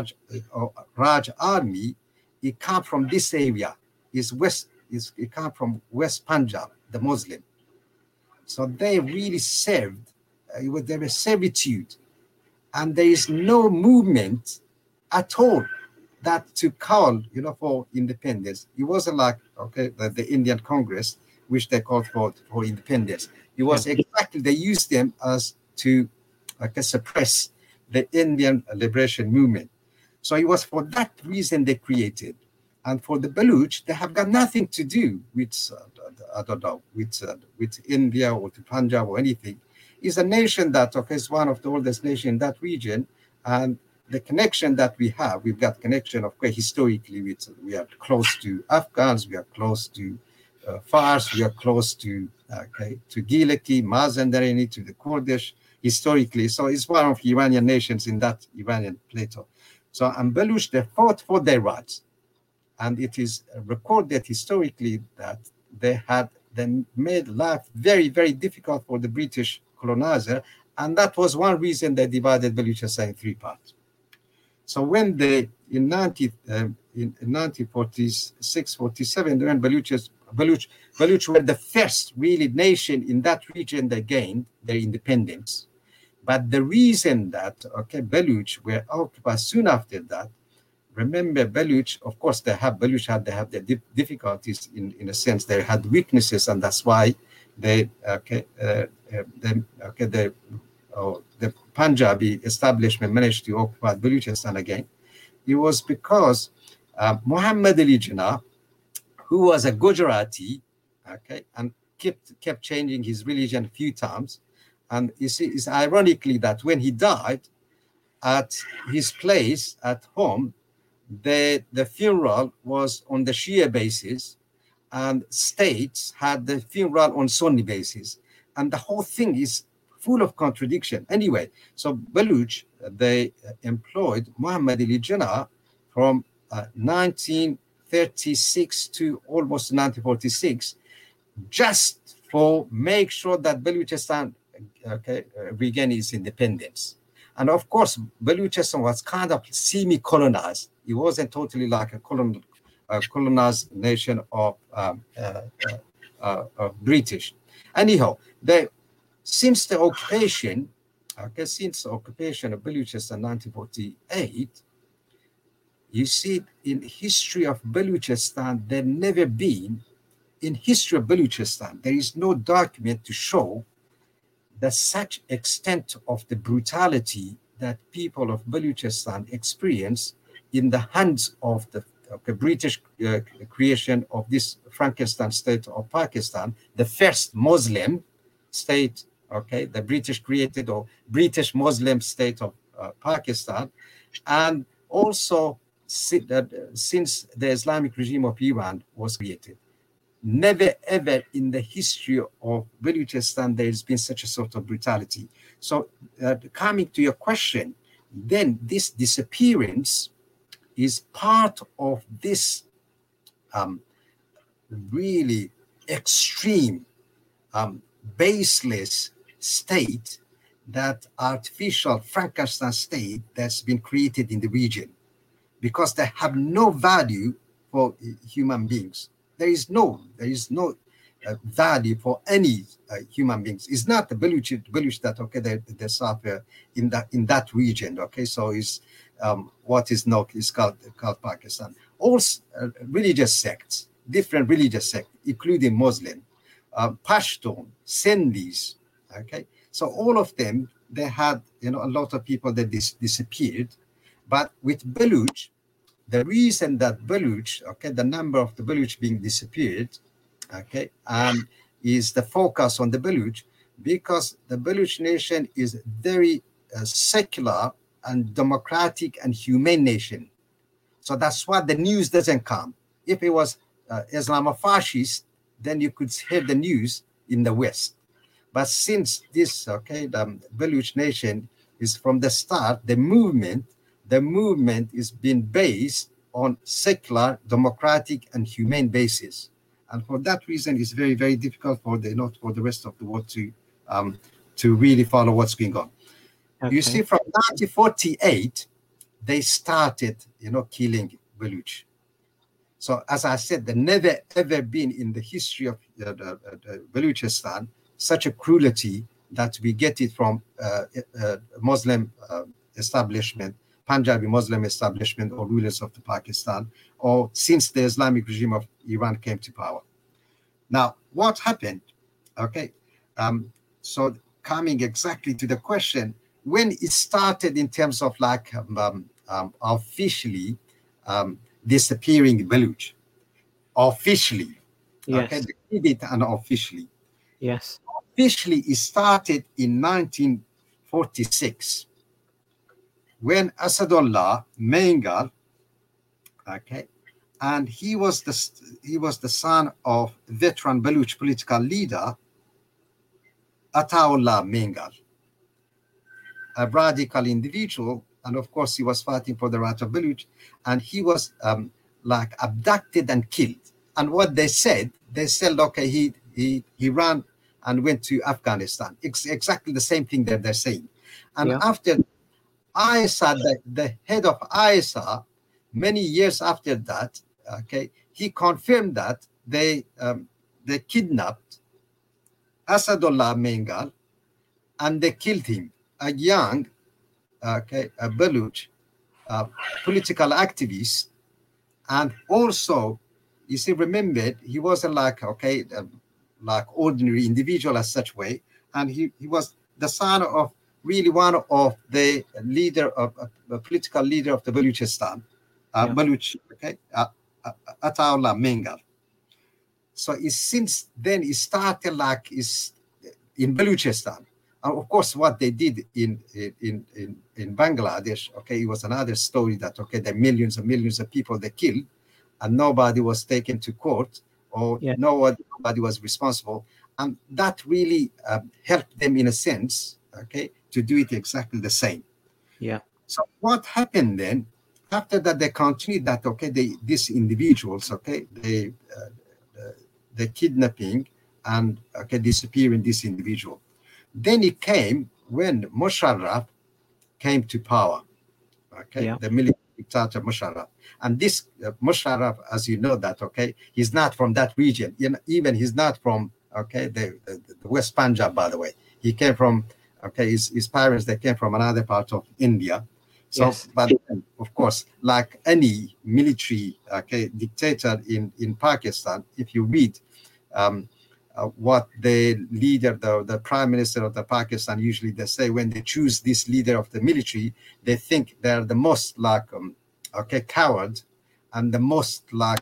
army, it come from this area. It come from West Punjab, the Muslim. So they really served. There was servitude, and there is no movement at all that to call, for independence. It wasn't like, the Indian Congress, which they called for independence. It was exactly, they used them as to suppress the Indian liberation movement. So it was for that reason they created. And for the Baluch, they have got nothing to do with, with India or to Punjab or anything. It's a nation that, is one of the oldest nations in that region. And the connection that we've got connection, of course, historically, we are close to Afghans, we are close to Fars, we are close to Gilaki, Mazandarani, to the Kurdish, historically. So it's one of the Iranian nations in that Iranian plateau. So, and Baluch, they fought for their rights. And it is recorded historically that they made life very, very difficult for the British colonizer. And that was one reason they divided Baluchistan in three parts. So when in 1946-47, when Baluch were the first really nation in that region, they gained their independence. But the reason that, Baluch were occupied soon after that, remember Baluch, of course, they have their difficulties in a sense. They had weaknesses, and that's why the Punjabi establishment managed to occupy Baluchistan again. It was because Muhammad Ali Jinnah, who was a Gujarati, and kept changing his religion a few times. And you see, it's ironically that when he died at his place at home, the funeral was on the Shia basis, and states had the funeral on Sunni basis. And the whole thing is full of contradiction. Anyway, so Baluch, they employed Muhammad Ali Jinnah from 1936 to almost 1946, just for make sure that Baluchistan regain its independence. And of course, Baluchistan was kind of semi-colonized. It wasn't totally like a colonized nation of British. Anyhow, since the occupation of Baluchistan in 1948, you see in history of Baluchistan, there never been, in history of Baluchistan, there is no document to show that such extent of the brutality that people of Baluchistan experience in the hands of the British creation of this Frankenstein state of Pakistan, the first Muslim state, the British created or British Muslim state of Pakistan, and also since the Islamic regime of Iran was created. Never ever in the history of Baluchistan there has been such a sort of brutality. So coming to your question, then this disappearance is part of this really extreme, baseless state, that artificial Frankenstein state that's been created in the region, because they have no value for human beings. There is no value for any human beings. It's not the Baluch that okay they suffer in that region. Okay, so it's what is now is called Pakistan. All religious sects, different religious sects, including Muslim, Pashtun, Sindhis. Okay, so all of them, they had a lot of people that disappeared. But with Baluch, the reason that Baluch, okay, the number of the Baluch being disappeared, okay, is the focus on the Baluch, because the Baluch nation is very secular and democratic and humane nation. So that's why the news doesn't come. If it was Islamofascist, then you could hear the news in the West. But since this, okay, the Baluch nation is from the start, the movement is being based on secular, democratic, and humane basis. And for that reason, it's very, very difficult for the rest of the world to really follow what's going on. Okay. You see, from 1948, they started, killing Baluch. So as I said, there never ever been in the history of the Baluchistan such a cruelty that we get it from Muslim establishment, Punjabi Muslim establishment, or rulers of the Pakistan, or since the Islamic regime of Iran came to power. Now, what happened? Okay, so coming exactly to the question, when it started in terms of like officially disappearing Baluch, officially, yes. Okay, they did it unofficially. Yes. Officially, it started in 1946 when Asadullah Mengal, okay, and he was the son of veteran Baluch political leader Ataullah Mengal, a radical individual, and of course he was fighting for the right of Baluch, and he was like abducted and killed. And what they said, okay, he ran and went to Afghanistan. It's exactly the same thing that they're saying. And after ISA, the head of ISA, many years after that, okay, he confirmed that they kidnapped Asadullah Mengal and they killed him, a young, okay, a Baluch political activist, and also, you see, remembered he wasn't like like ordinary individual as such way, and he was the son of really one of the leader of a political leader of the Baluchistan, Baluch, okay, Ataullah Mengal. So since then it started like is in Baluchistan. Of course, what they did in Bangladesh, okay, it was another story that okay, the millions and millions of people they killed, and nobody was taken to court, or nobody was responsible, and that really helped them in a sense, okay, to do it exactly the same. Yeah. So what happened then? After that, they continued that okay, these individuals, okay, the kidnapping and okay, disappearing this individual. Then it came when Musharraf came to power, okay, the military dictator Musharraf. And this Musharraf, as you know that, okay, he's not from that region. Even he's not from, okay, the West Punjab, by the way. He came from, okay, his parents, they came from another part of India. So, but of course, like any military, okay, dictator in Pakistan, if you read what the leader, the prime minister of the Pakistan, usually they say when they choose this leader of the military, they think they're the most like, okay, coward, and the most like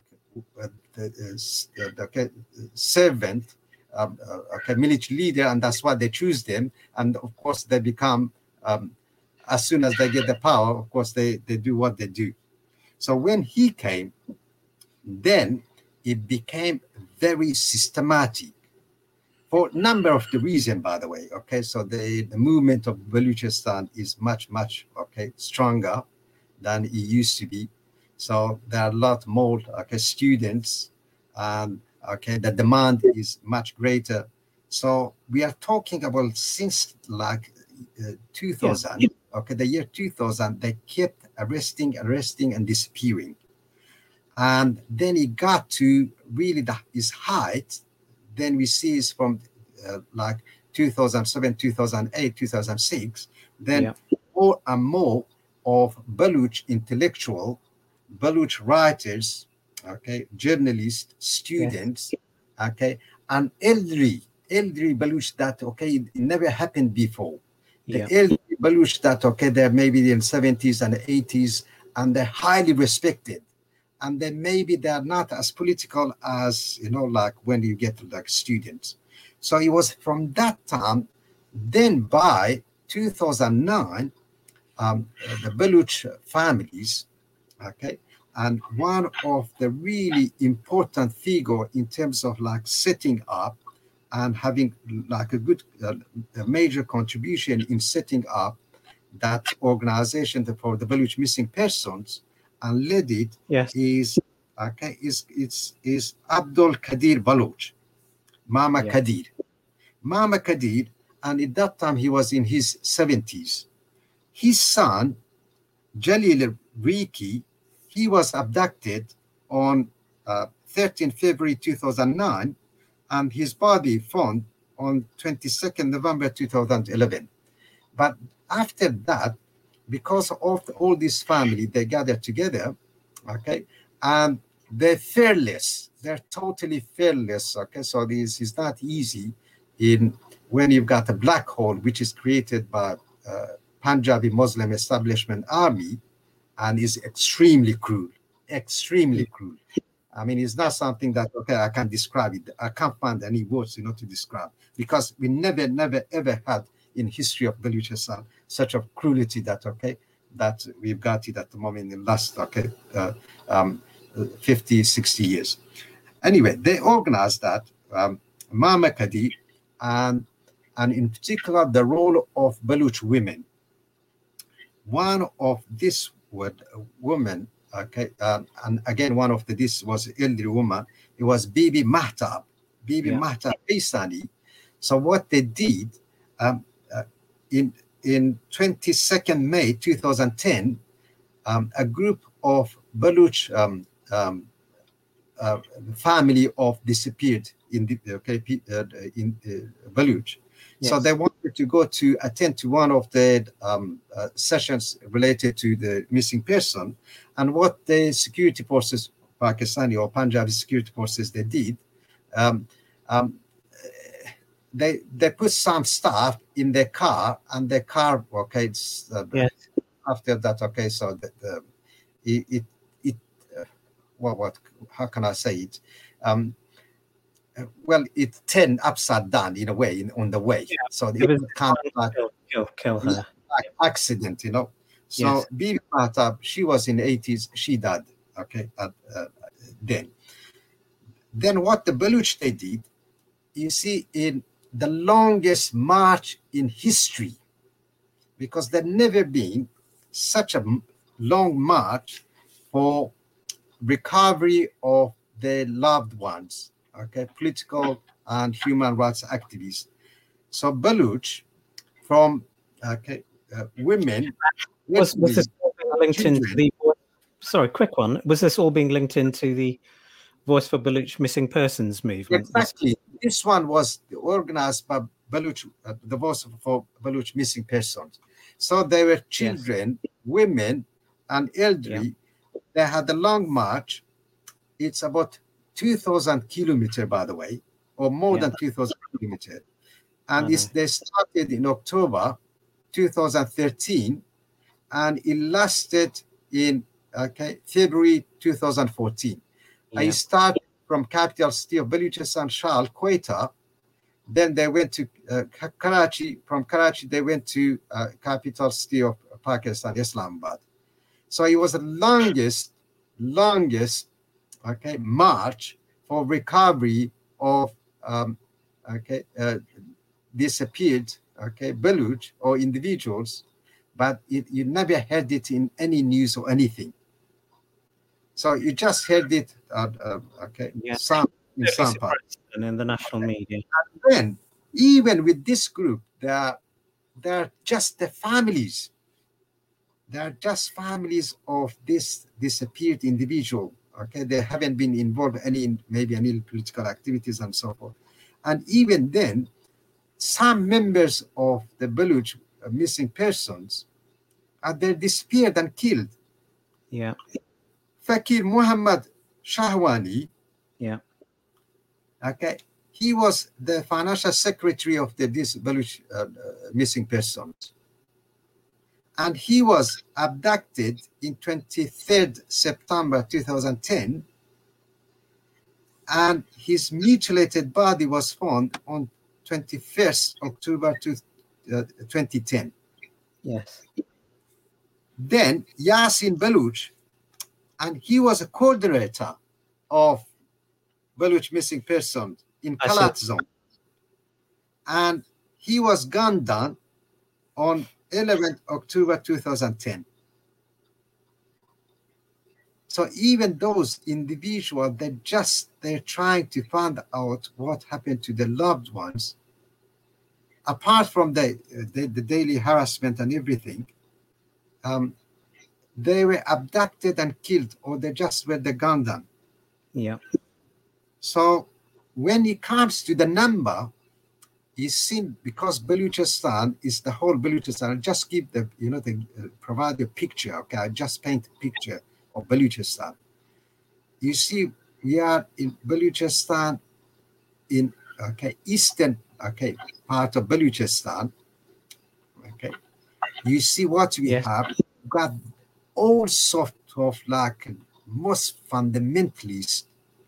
the servant, okay, military leader, and that's why they choose them. And of course, they become, as soon as they get the power, of course, they do what they do. So when he came, then it became very systematic. For a number of the reasons, by the way, okay, so the movement of Baluchistan is much, much, okay, stronger than it used to be. So there are a lot more students, and the demand is much greater. So we are talking about since like 2000, the year 2000, they kept arresting and disappearing. And then it got to really its height. Then we see is from like 2007, 2008, 2006. Then more and more of Baluch intellectual, Baluch writers, journalists, students, and elderly Baluch that it never happened before. The elderly Baluch that they're maybe in 70s and 80s, and they're highly respected. And then maybe they're not as political as, like when you get like students. So it was from that time. Then by 2009, the Baluch families, and one of the really important figure in terms of like setting up and having like a good, a major contribution in setting up that organization for the Baluch missing persons, and led it is Abdul Qadir Baloch, Mama Qadir. Mama Qadir, and at that time he was in his 70s. His son, Jalil Riki, he was abducted on 13 February 2009, and his body found on 22nd November 2011. But after that, because of all this family, they gathered together, and they're fearless. They're totally fearless, So this is not easy when you've got a black hole, which is created by Punjabi Muslim Establishment Army, and is extremely cruel, extremely cruel. I mean, it's not something that, I can describe it. I can't find any words, to describe, because we never, ever had in history of Baluchistan such a cruelty that we've got it at the moment in the last 50, 60 years. Anyway, they organized that, Mama Qadir, and in particular the role of Baluch women. One of this woman, and again, one of this was elderly woman. It was Bibi Mahtab Baisani. So what they did, in 22nd May 2010, a group of Baluch family of disappeared in Baluch. Yes. So they wanted to go to attend to one of the sessions related to the missing person, and what the security forces, Pakistani or Punjabi security forces, they did, they put some stuff in their car, and their car, after that, so what how can I say it? Well, it turned upside down in a way on the way. Yeah. So it was kind of kill her. Like accident, So Bibi Mahtab, she was in the 80s, she died, then. Then what the Baluch they did, you see, in the longest march in history, because there never been such a long march for recovery of their loved ones, political and human rights activists. So Baluch, from women, was this all being linked into the? Sorry, quick one. Was this all being linked into the Voice for Baluch Missing Persons movement? Exactly. This one was organized by Baluch, the Voice for Baluch Missing Persons. So they were children, women, and elderly. Yeah. They had a long march. It's about 2,000 kilometers, by the way, or more than 2,000 kilometers. And they started in October 2013, and it lasted in February 2014. Yeah. I started from capital city of Baluchistan, Shah, Quetta. Then they went to Karachi. From Karachi, they went to capital city of Pakistan, Islamabad. So it was the longest march for recovery of disappeared Baluch or individuals, but you never heard it in any news or anything. So you just heard it, okay, Yeah. some in Totally some part. suppressed and in the national media. And then, even with this group, they're just the families. They're just families of this disappeared individual. Okay, they haven't been involved maybe any political activities and so forth. And even then, some members of the Baluch missing persons they're disappeared and killed. Yeah. Fakir Muhammad Shahwani, Yeah. okay, he was the financial secretary of this Baluch missing persons. And he was abducted in 23rd September 2010, and his mutilated body was found on 21st October 2010. Yes. Then Yasin Baluch, and he was a coordinator of Baluch missing persons in Kalat zone. And he was gunned down on 11th October 2010. So even those individuals, they're trying to find out what happened to their loved ones. Apart from the daily harassment and everything, they were abducted and killed, or they just were gunned down. Yeah. So when it comes to the number, you see, because Baluchistan is the whole Baluchistan. I'll just give provide a picture. Okay, I just paint a picture of Baluchistan. You see, we are in Baluchistan, in eastern part of Baluchistan. Okay, you see what we have. We've got all sorts of most fundamentalist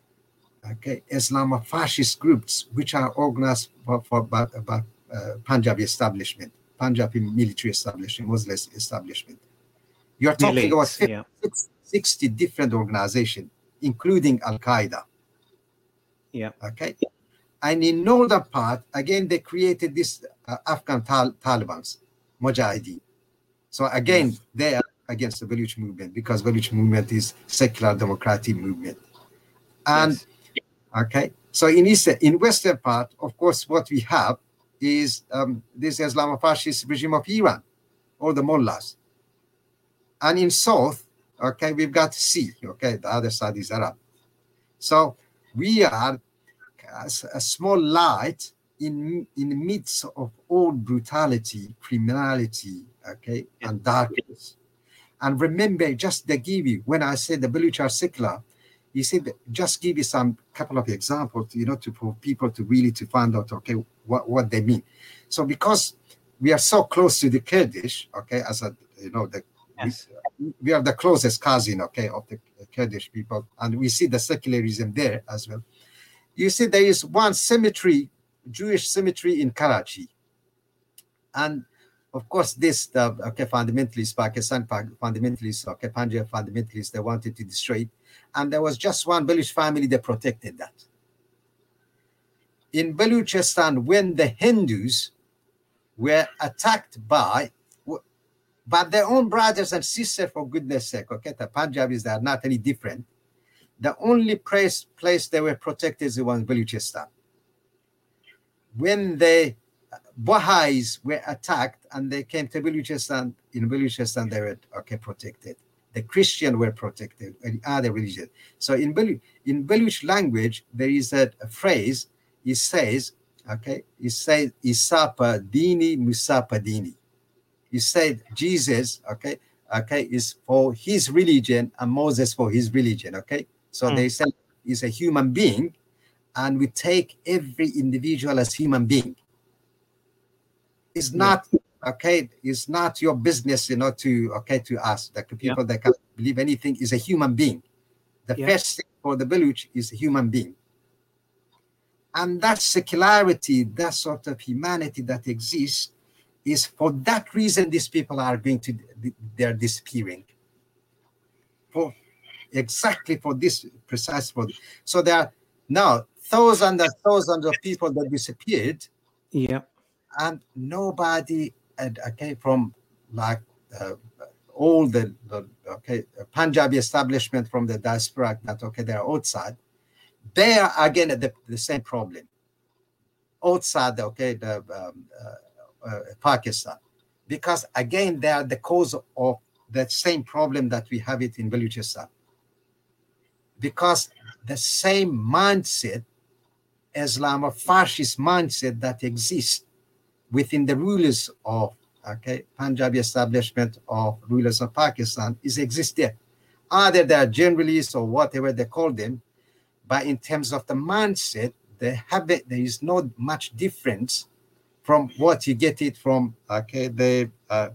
Islamofascist groups which are organized by Punjabi establishment, Punjabi military establishment, Muslim establishment. You're talking about 60 different organizations, including Al-Qaeda. Yeah. Okay. And in northern part, again, they created this Afghan Taliban's, Mujahideen. So again, they are against the Baluch movement, because Baluch movement is secular democratic movement. And so in western part, of course, what we have is this Islamofascist regime of Iran, or the mullahs. And in south, we've got C, the other side is Arab. So we are a small light in the midst of all brutality, criminality, and darkness. And remember, just to give you, when I said the Baluch are secular, you said, just give you some couple of examples, for people to really to find out, what they mean. So because we are so close to the Kurdish, as a, we are the closest cousin, of the Kurdish people, and we see the secularism there as well. You see, there is one cemetery, Jewish cemetery in Karachi, and of course, this fundamentalist Pakistan fundamentalists, Punjab fundamentalists, they wanted to destroy it, and there was just one Baluch family that protected that. In Baluchistan, when the Hindus were attacked by their own brothers and sisters, for goodness sake, the Punjabis, they are not any different. The only place they were protected is one Baluchistan. When the Baha'is were attacked and they came to Baluchistan, in Baluchistan they were protected. The Christians were protected, and other religions. So in Baluch language, there is a phrase. It says, Isapa Dini Musapa Dini. He said Jesus, is for his religion and Moses for his religion. So they say he's a human being, and we take every individual as human being. It's not it's not your business, to us. The people that can't believe anything is a human being. The first thing for the Baluch is a human being. And that secularity, that sort of humanity that exists, is for that reason these people are they're disappearing. Exactly for this precise body. So there are now thousands and thousands of people that disappeared. Yeah. And nobody from all the Punjabi establishment from the diaspora that they're outside, they are again at the same problem outside Pakistan, because again they are the cause of that same problem that we have it in Balochistan, because the same mindset, Islam or fascist mindset that exists within the rulers of Punjabi establishment of rulers of Pakistan exists there. Either they are generalists or whatever they call them, but in terms of the mindset, there is not much difference from what you get it from the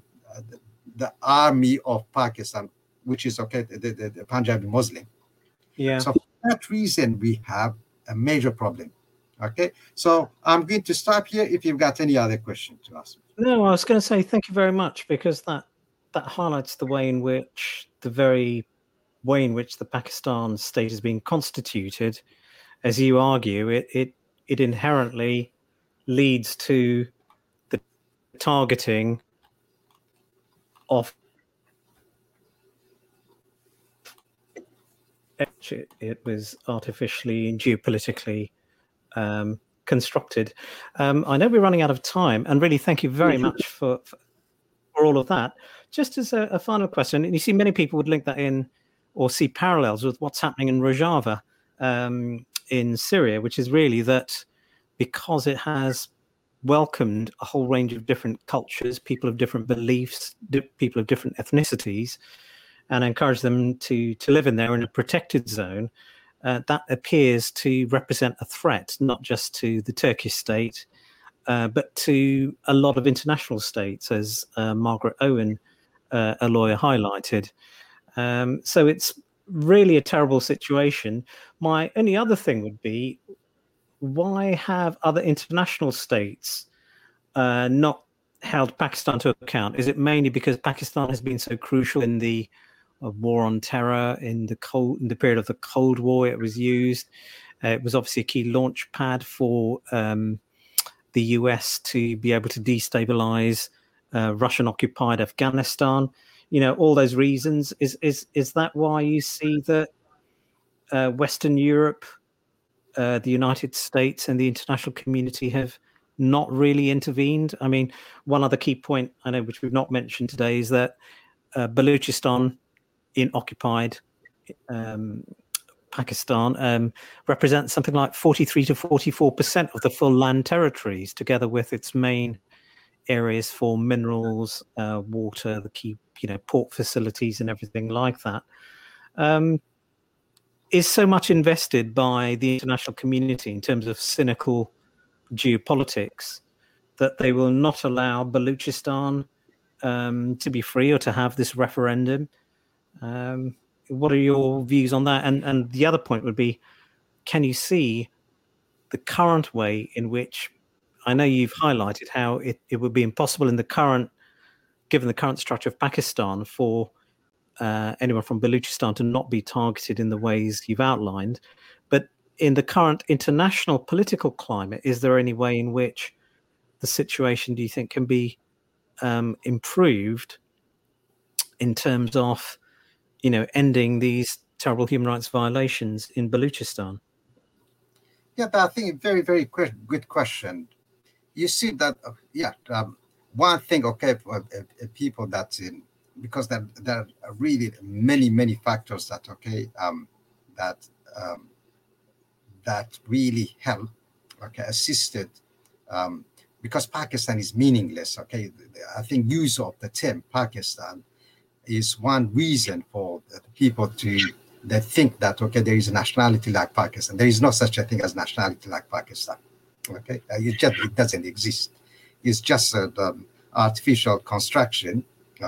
army of Pakistan, which is the Punjabi Muslim. Yeah. So for that reason, we have a major problem. Okay, so I'm going to stop here. If you've got any other question to ask me. No, I was going to say thank you very much, because that highlights the way in which the Pakistan state is being constituted. As you argue, it inherently leads to the targeting of it was artificially and geopolitically constructed. I know we're running out of time, and really thank you very much for all of that. Just as a final question, and you see many people would link that in or see parallels with what's happening in Rojava in Syria, which is really that because it has welcomed a whole range of different cultures, people of different beliefs, people of different ethnicities, and encouraged them to live in there in a protected zone, that appears to represent a threat, not just to the Turkish state, but to a lot of international states, as Margaret Owen, a lawyer, highlighted. So it's really a terrible situation. My only other thing would be, why have other international states not held Pakistan to account? Is it mainly because Pakistan has been so crucial in the war on terror in the period of the Cold War? It was used. It was obviously a key launch pad for the US to be able to destabilize Russian-occupied Afghanistan. All those reasons. Is that why you see that Western Europe, the United States, and the international community have not really intervened? I mean, one other key point I know, which we've not mentioned today, is that Balochistan in occupied Pakistan represents something like 43 to 44% of the full land territories, together with its main areas for minerals, water, the key port facilities and everything like that. Is so much invested by the international community in terms of cynical geopolitics that they will not allow Balochistan to be free or to have this referendum? What are your views on that? And the other point would be, can you see the current way in which, I know you've highlighted how it would be impossible given the current structure of Pakistan, for anyone from Balochistan to not be targeted in the ways you've outlined. But in the current international political climate, is there any way in which the situation, do you think, can be improved in terms of ending these terrible human rights violations in Balochistan? Yeah, I think a very, very good question. You see that, one thing, for people that's in, because there are really many, many factors that, that really help, assisted, because Pakistan is meaningless, I think use of the term Pakistan is one reason for people they think that, there is a nationality like Pakistan. There is no such a thing as nationality like Pakistan, it doesn't exist. It's just an artificial construction,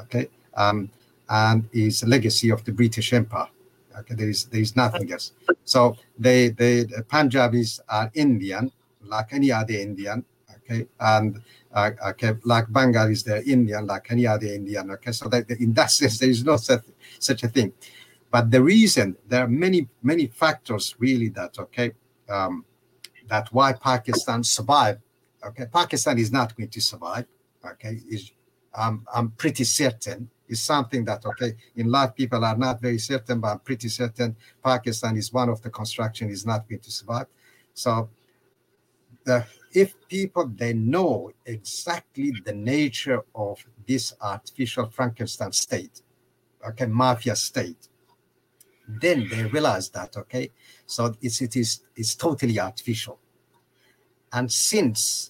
and is a legacy of the British Empire. There is nothing else. So the Punjabis are Indian, like any other Indian, and like Bengalis, they're Indian, like any other Indian. So that in that sense, there is no such a thing. But the reason, there are many, many factors really that that why Pakistan survived. Pakistan is not going to survive. I'm pretty certain is something that, okay, in life people are not very certain, but I'm pretty certain Pakistan is one of the construction is not going to survive. So if people, they know exactly the nature of this artificial Frankenstein state, okay, mafia state, then they realize that, okay, so it's totally artificial. And since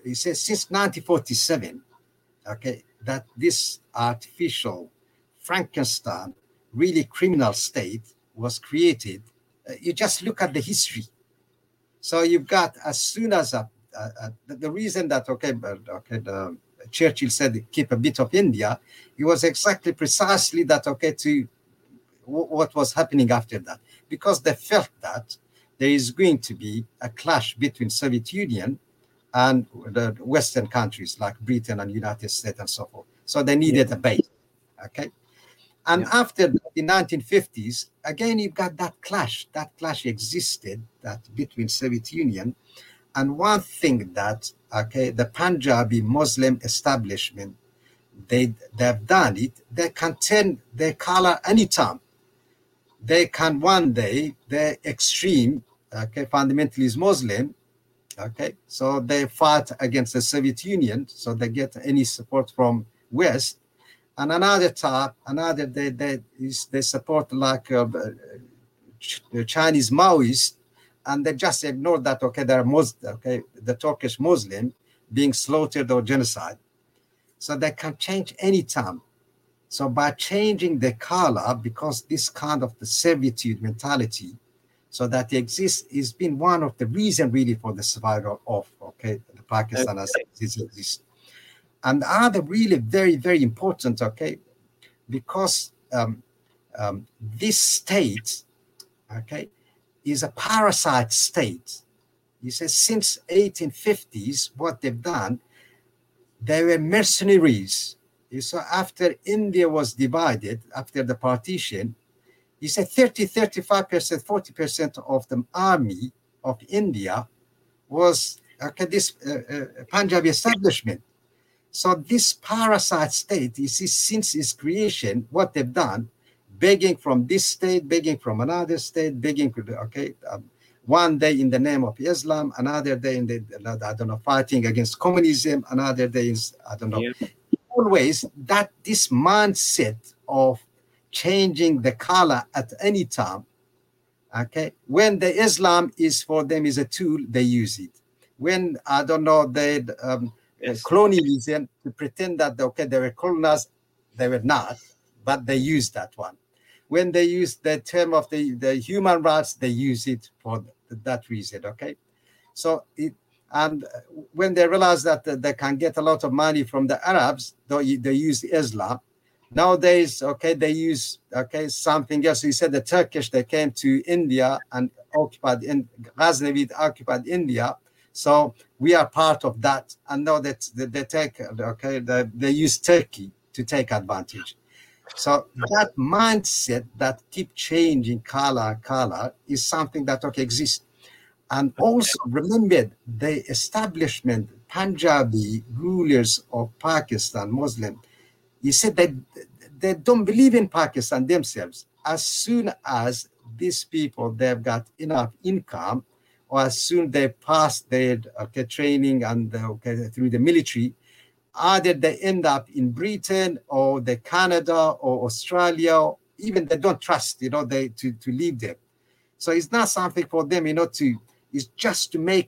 1947, okay, that this artificial Frankenstein, really criminal state was created. You just look at the history. So you've got, as soon as the reason that, the Churchill said keep a bit of India, it was exactly precisely that, okay, to what was happening after that, because they felt that there is going to be a clash between Soviet Union and the Western countries like Britain and United States and so forth. So they needed a base, okay? And after the 1950s, again, you've got that clash. That clash existed that between Soviet Union. And one thing that, okay, the Punjabi Muslim establishment, they've done it, they can turn their color anytime. They can one day, they're extreme, okay, fundamentalist Muslim, okay, so they fight against the Soviet Union, so they get any support from West. And another time, another they support like the Chinese Maoists, and they just ignore that, okay, they're Muslim, okay, the Turkish Muslim being slaughtered or genocide. So they can change anytime. So by changing the color, because this kind of the servitude mentality, so that exists, has been one of the reasons really for the survival of, okay, the Pakistan as it exists. And the other really very, very important, okay, because this state, okay, is a parasite state. He says since 1850s, what they've done, they were mercenaries. So after India was divided, after the partition, he said 30, 35%, 40% of the army of India was, okay, this Punjabi establishment. So this parasite state, you see, since its creation, what they've done, begging from this state, begging from another state, begging, okay, one day in the name of Islam, another day in the, I don't know, fighting against communism, another day is, I don't know. Yeah. Always that this mindset of changing the color at any time, okay, when the Islam is for them is a tool, they use it. When, I don't know, they colonialism, to pretend that, okay, they were colonized, they were not, but they used that one. When they use the term of the human rights, they use it for that reason, okay? So, and when they realize that they can get a lot of money from the Arabs, they use Islam. Nowadays, okay, they use, okay, something else. You said the Turkish, they came to India and occupied, Ghaznavid occupied India. So we are part of that, and now that they take, okay, they use Turkey to take advantage. So that mindset that keep changing color is something that, okay, exists. And also remember the establishment, Punjabi rulers of Pakistan, Muslim, he said that they don't believe in Pakistan themselves. As soon as these people, they've got enough income, or as soon they pass their training and through the military, either they end up in Britain or the Canada or Australia, even they don't trust, to leave them. So it's not something for them, it's just to make,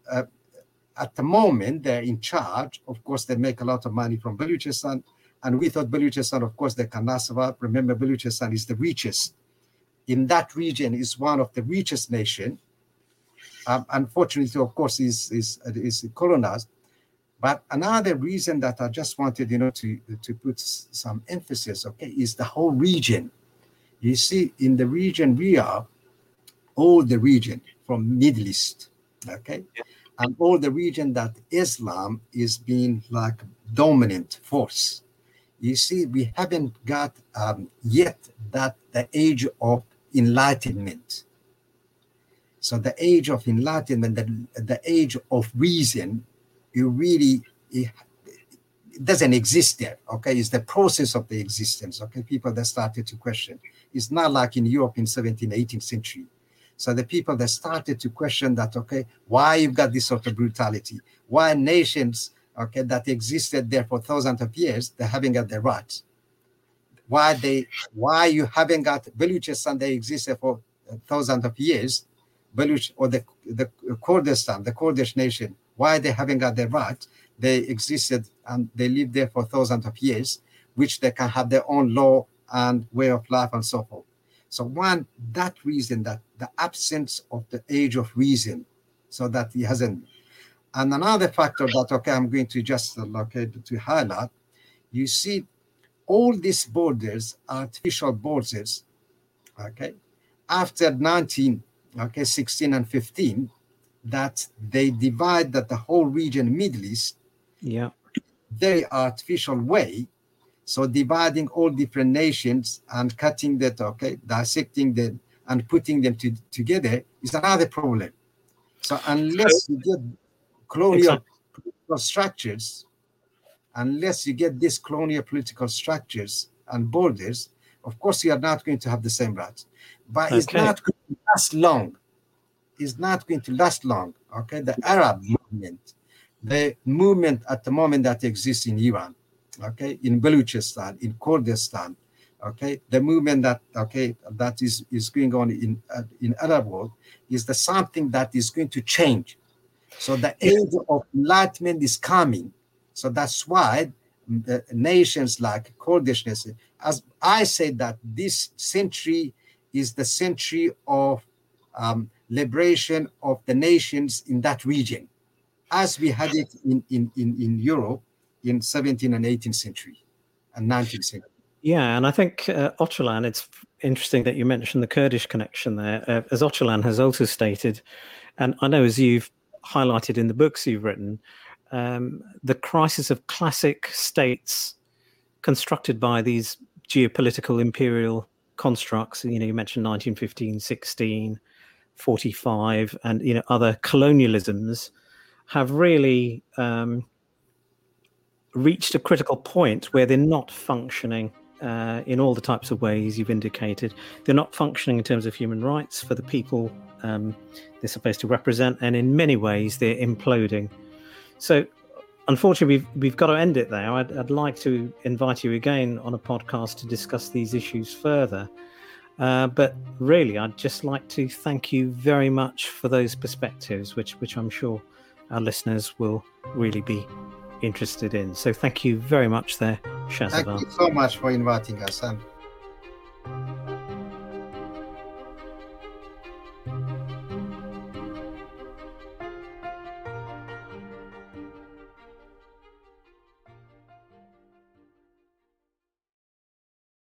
at the moment they're in charge. Of course, they make a lot of money from Baluchistan, and we thought Baluchistan, of course, they cannot survive. Remember, Baluchistan is the richest. In that region is one of the richest nations. Unfortunately, of course, is colonized. But another reason that I just wanted, to put some emphasis, okay, is the whole region. You see, in the region we are, all the region from Middle East, okay, and all the region that Islam is being like dominant force. You see, we haven't got yet that the age of enlightenment. So the age of enlightenment, the age of reason, it it doesn't exist there. Okay, it's the process of the existence. Okay, people that started to question. It's not like in Europe in 17th, 18th century. So the people that started to question that, okay, why you've got this sort of brutality? Why nations, okay, that existed there for thousands of years, they haven't got their rights? Why you haven't got Baluchistan, they existed for thousands of years, Baluch or the Kurdistan, the Kurdish nation, why they haven't got their rights? They existed and they lived there for thousands of years, which they can have their own law and way of life and so forth. So one, that reason, that the absence of the age of reason, so that he hasn't. And another factor that, okay, I'm going to just to highlight, you see, all these borders, artificial borders, okay, after 16 and 15, that they divide that the whole region, Middle East, very artificial way. So dividing all different nations and cutting that, okay, dissecting them and putting them together is another problem. So unless you get colonial political structures, unless you get these colonial political structures and borders, of course you are not going to have the same rights. But it's not going to last long. It's not going to last long. Okay, the Arab movement, the movement at the moment that exists in Iran, okay, in Baluchistan, in Kurdistan, okay, the movement that, okay, that is going on in Arab world is the something that is going to change. So the age of enlightenment is coming. So that's why the nations like Kurdish nation, as I say, that this century is the century of liberation of the nations in that region, as we had it in Europe in 17th and 18th century and 19th century. Yeah, and I think Öcalan, it's interesting that you mentioned the Kurdish connection there. As Öcalan has also stated, and I know as you've highlighted in the books you've written, the crisis of classic states constructed by these geopolitical imperial constructs. You know, you mentioned 1915, 16, 45, and, you know, other colonialisms have really reached a critical point where they're not functioning in all the types of ways you've indicated. They're not functioning in terms of human rights for the people they're supposed to represent, and in many ways they're imploding. So unfortunately we've got to end it there. I'd like to invite you again on a podcast to discuss these issues further, but really I'd just like to thank you very much for those perspectives, which I'm sure our listeners will really be interested in. So thank you very much there, Shahzavan. Thank you so much for inviting us.